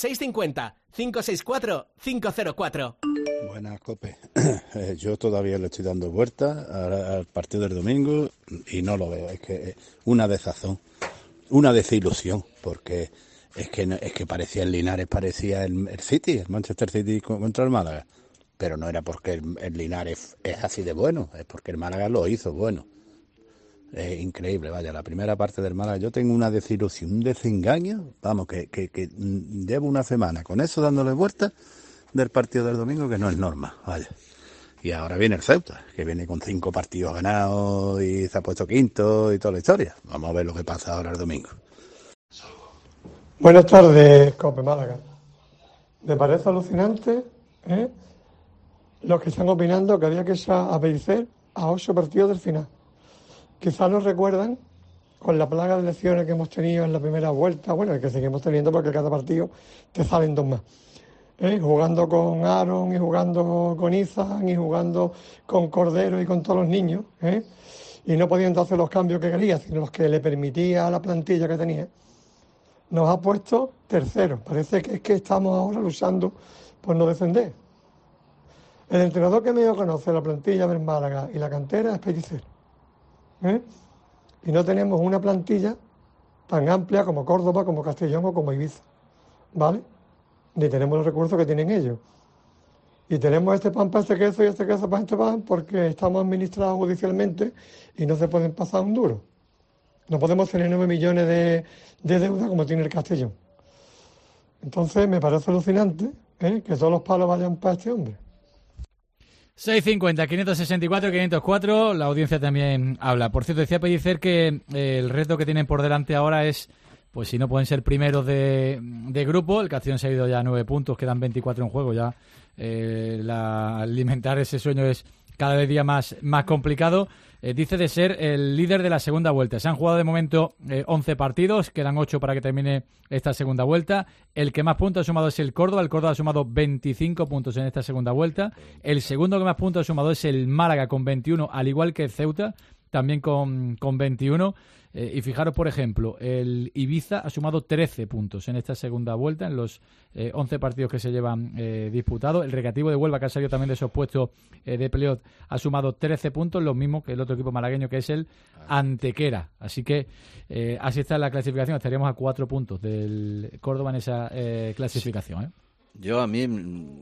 650-564-504. Buenas, Cope. Yo todavía le estoy dando vueltas al partido del domingo y no lo veo. Es que una desazón, una desilusión, porque es que parecía el Linares, parecía el City, el Manchester City contra el Málaga. Pero no era porque el Linares es así de bueno, es porque el Málaga lo hizo bueno. Es increíble, vaya, la primera parte del Málaga. Yo tengo una desilusión, un desengaño, vamos, que llevo una semana con eso dándole vueltas del partido del domingo, que no es norma, vaya. Y ahora viene el Ceuta, que viene con 5 partidos ganados y se ha puesto quinto y toda la historia. Vamos a ver lo que pasa ahora el domingo. Buenas tardes, Cope Málaga. Me parece alucinante, los que están opinando que había que apedecer a 8 partidos del final. Quizás nos recuerdan con la plaga de lesiones que hemos tenido en la primera vuelta, bueno, que seguimos teniendo porque cada partido te salen 2 más. Jugando con Aaron y jugando con Izan y jugando con Cordero y con todos los niños, y no pudiendo hacer los cambios que quería, sino los que le permitía a la plantilla que tenía. Nos ha puesto terceros. Parece que es que estamos ahora luchando por no descender. El entrenador que mejor conoce la plantilla del Málaga y la cantera es Pellicer. Y no tenemos una plantilla tan amplia como Córdoba, como Castellón o como Ibiza, ¿vale? Ni tenemos los recursos que tienen ellos. Y tenemos este pan para este queso y este queso para este pan porque estamos administrados judicialmente y no se pueden pasar un duro. No podemos tener 9 millones de deuda como tiene el Castellón. Entonces me parece alucinante que todos los palos vayan para este hombre. 650, 564, 504, la audiencia también habla. Por cierto, decía Pellicer que el reto que tienen por delante ahora es, pues si no pueden ser primeros de grupo, el Castellón se ha ido ya a 9 puntos, quedan 24 en juego ya. Alimentar ese sueño es cada día más complicado. Dice de ser el líder de la segunda vuelta. Se han jugado de momento 11 partidos, quedan 8 para que termine esta segunda vuelta. El que más puntos ha sumado es el Córdoba. El Córdoba ha sumado 25 puntos en esta segunda vuelta. El segundo que más puntos ha sumado es el Málaga con 21, al igual que el Ceuta, también con 21. Y fijaros, por ejemplo, el Ibiza ha sumado 13 puntos en esta segunda vuelta, en los 11 partidos que se llevan disputados. El Recreativo de Huelva, que ha salido también de esos puestos de playoff, ha sumado 13 puntos, lo mismo que el otro equipo malagueño, que es el Antequera. Así que así está la clasificación. Estaríamos a 4 puntos del Córdoba en esa clasificación. Yo, a mí,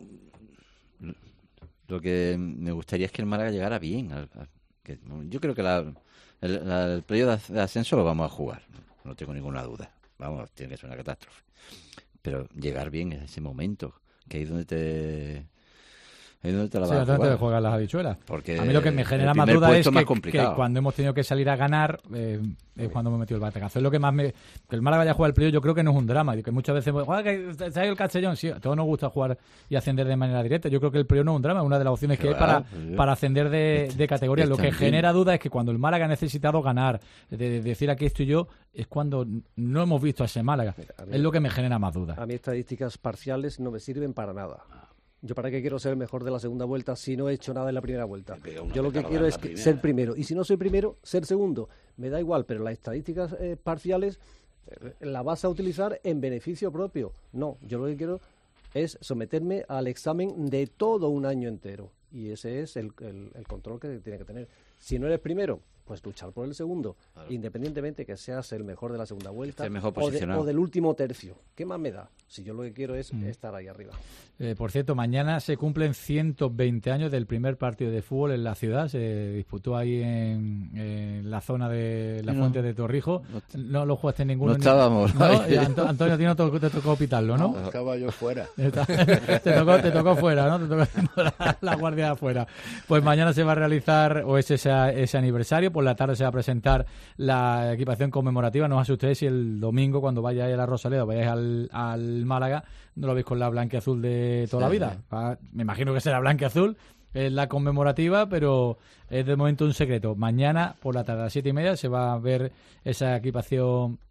lo que me gustaría es que el Málaga llegara bien. Yo creo que el periodo de ascenso lo vamos a jugar, no tengo ninguna duda. Vamos, tiene que ser una catástrofe. Pero llegar bien en ese momento, que ahí es donde te la vas a jugar. Donde te juegan las habichuelas. Porque a mí lo que me genera más duda es que cuando hemos tenido que salir a ganar es cuando hemos metido el batacazo. Es lo que más que el Málaga vaya a jugar el playoff, yo creo que no es un drama. Y que muchas veces, que se ha ido el Castellón. Sí, a todos nos gusta jugar y ascender de manera directa. Yo creo que el playoff no es un drama, es una de las opciones que hay para ascender de categoría. Lo que genera duda es que cuando el Málaga ha necesitado ganar, de decir aquí estoy yo, es cuando no hemos visto a ese Málaga. Es lo que me genera más duda. A mí estadísticas parciales no me sirven para nada. Yo para qué quiero ser el mejor de la segunda vuelta si no he hecho nada en la primera vuelta. Yo lo que quiero es ser primero. Y si no soy primero, ser segundo. Me da igual, pero las estadísticas parciales las vas a utilizar en beneficio propio. No, yo lo que quiero es someterme al examen de todo un año entero. Y ese es el control que tiene que tener. Si no eres primero, pues luchar por el segundo, claro. Independientemente que seas el mejor de la segunda vuelta o del último tercio. ¿Qué más me da? Si yo lo que quiero es estar ahí arriba. Por cierto, mañana se cumplen 120 años del primer partido de fútbol en la ciudad. Se disputó ahí en la zona de la Fuente de Torrijos. No lo jugaste ninguno. No estábamos. ¿No? Antonio, a ti no te tocó pitarlo, ¿no? Estaba yo fuera. te tocó fuera, ¿no? Te tocó la guardia de afuera. Pues mañana se va a realizar, o es ese aniversario. Por la tarde se va a presentar la equipación conmemorativa. No os asustéis si el domingo, cuando vayáis a la Rosaleda o vayáis al Málaga, no lo veis con la blanquiazul de toda la vida. Me imagino que será blanquiazul, es la conmemorativa, pero es de momento un secreto. Mañana por la tarde a las 7:30 se va a ver esa equipación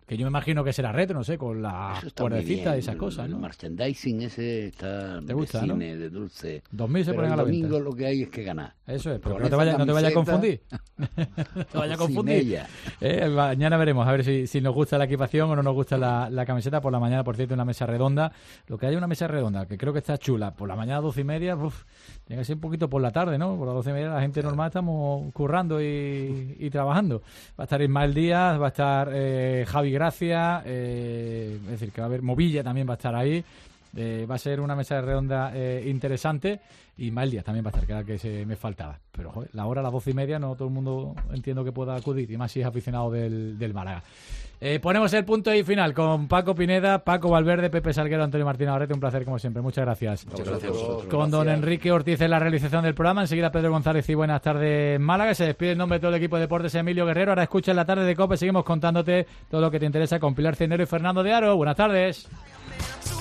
que yo me imagino que será retro, no sé, con la cuerdecita y esas cosas, ¿no? El merchandising ese está ¿te gusta, de cine, no? de dulce. 2.000 se pero ponen a la venta. el domingo lo que hay es que ganar. Eso es, pero Con no te vaya a confundir. No te vaya a confundir. Mañana veremos, a ver si nos gusta la equipación o no nos gusta la camiseta. Por la mañana, por cierto, una mesa redonda. Lo que hay una mesa redonda, que creo que está chula. Por la mañana, 12:30, tiene que ser un poquito por la tarde, ¿no? Por las 12:30 la gente normal estamos currando y trabajando. Va a estar Ismael Díaz, va a estar Javi Gracia, es decir, que va a haber Movilla también va a estar ahí. Va a ser una mesa redonda interesante, y Ismael Díaz también va a estar, que era el que se me faltaba. Pero joder, la hora a las 12:30 no todo el mundo entiendo que pueda acudir, y más si es aficionado del Málaga. Ponemos el punto y final con Paco Pineda, Paco Valverde, Pepe Salguero, Antonio Martín Navarrete. Un placer como siempre, muchas gracias. Muchas gracias a vosotros. Con don Enrique Ortiz en la realización del programa, enseguida Pedro González y Buenas Tardes Málaga. Se despide en nombre de todo el equipo de Deportes Emilio Guerrero. Ahora escucha en la tarde de COPE, seguimos contándote todo lo que te interesa con Pilar Cenero y Fernando de Aro. Buenas tardes.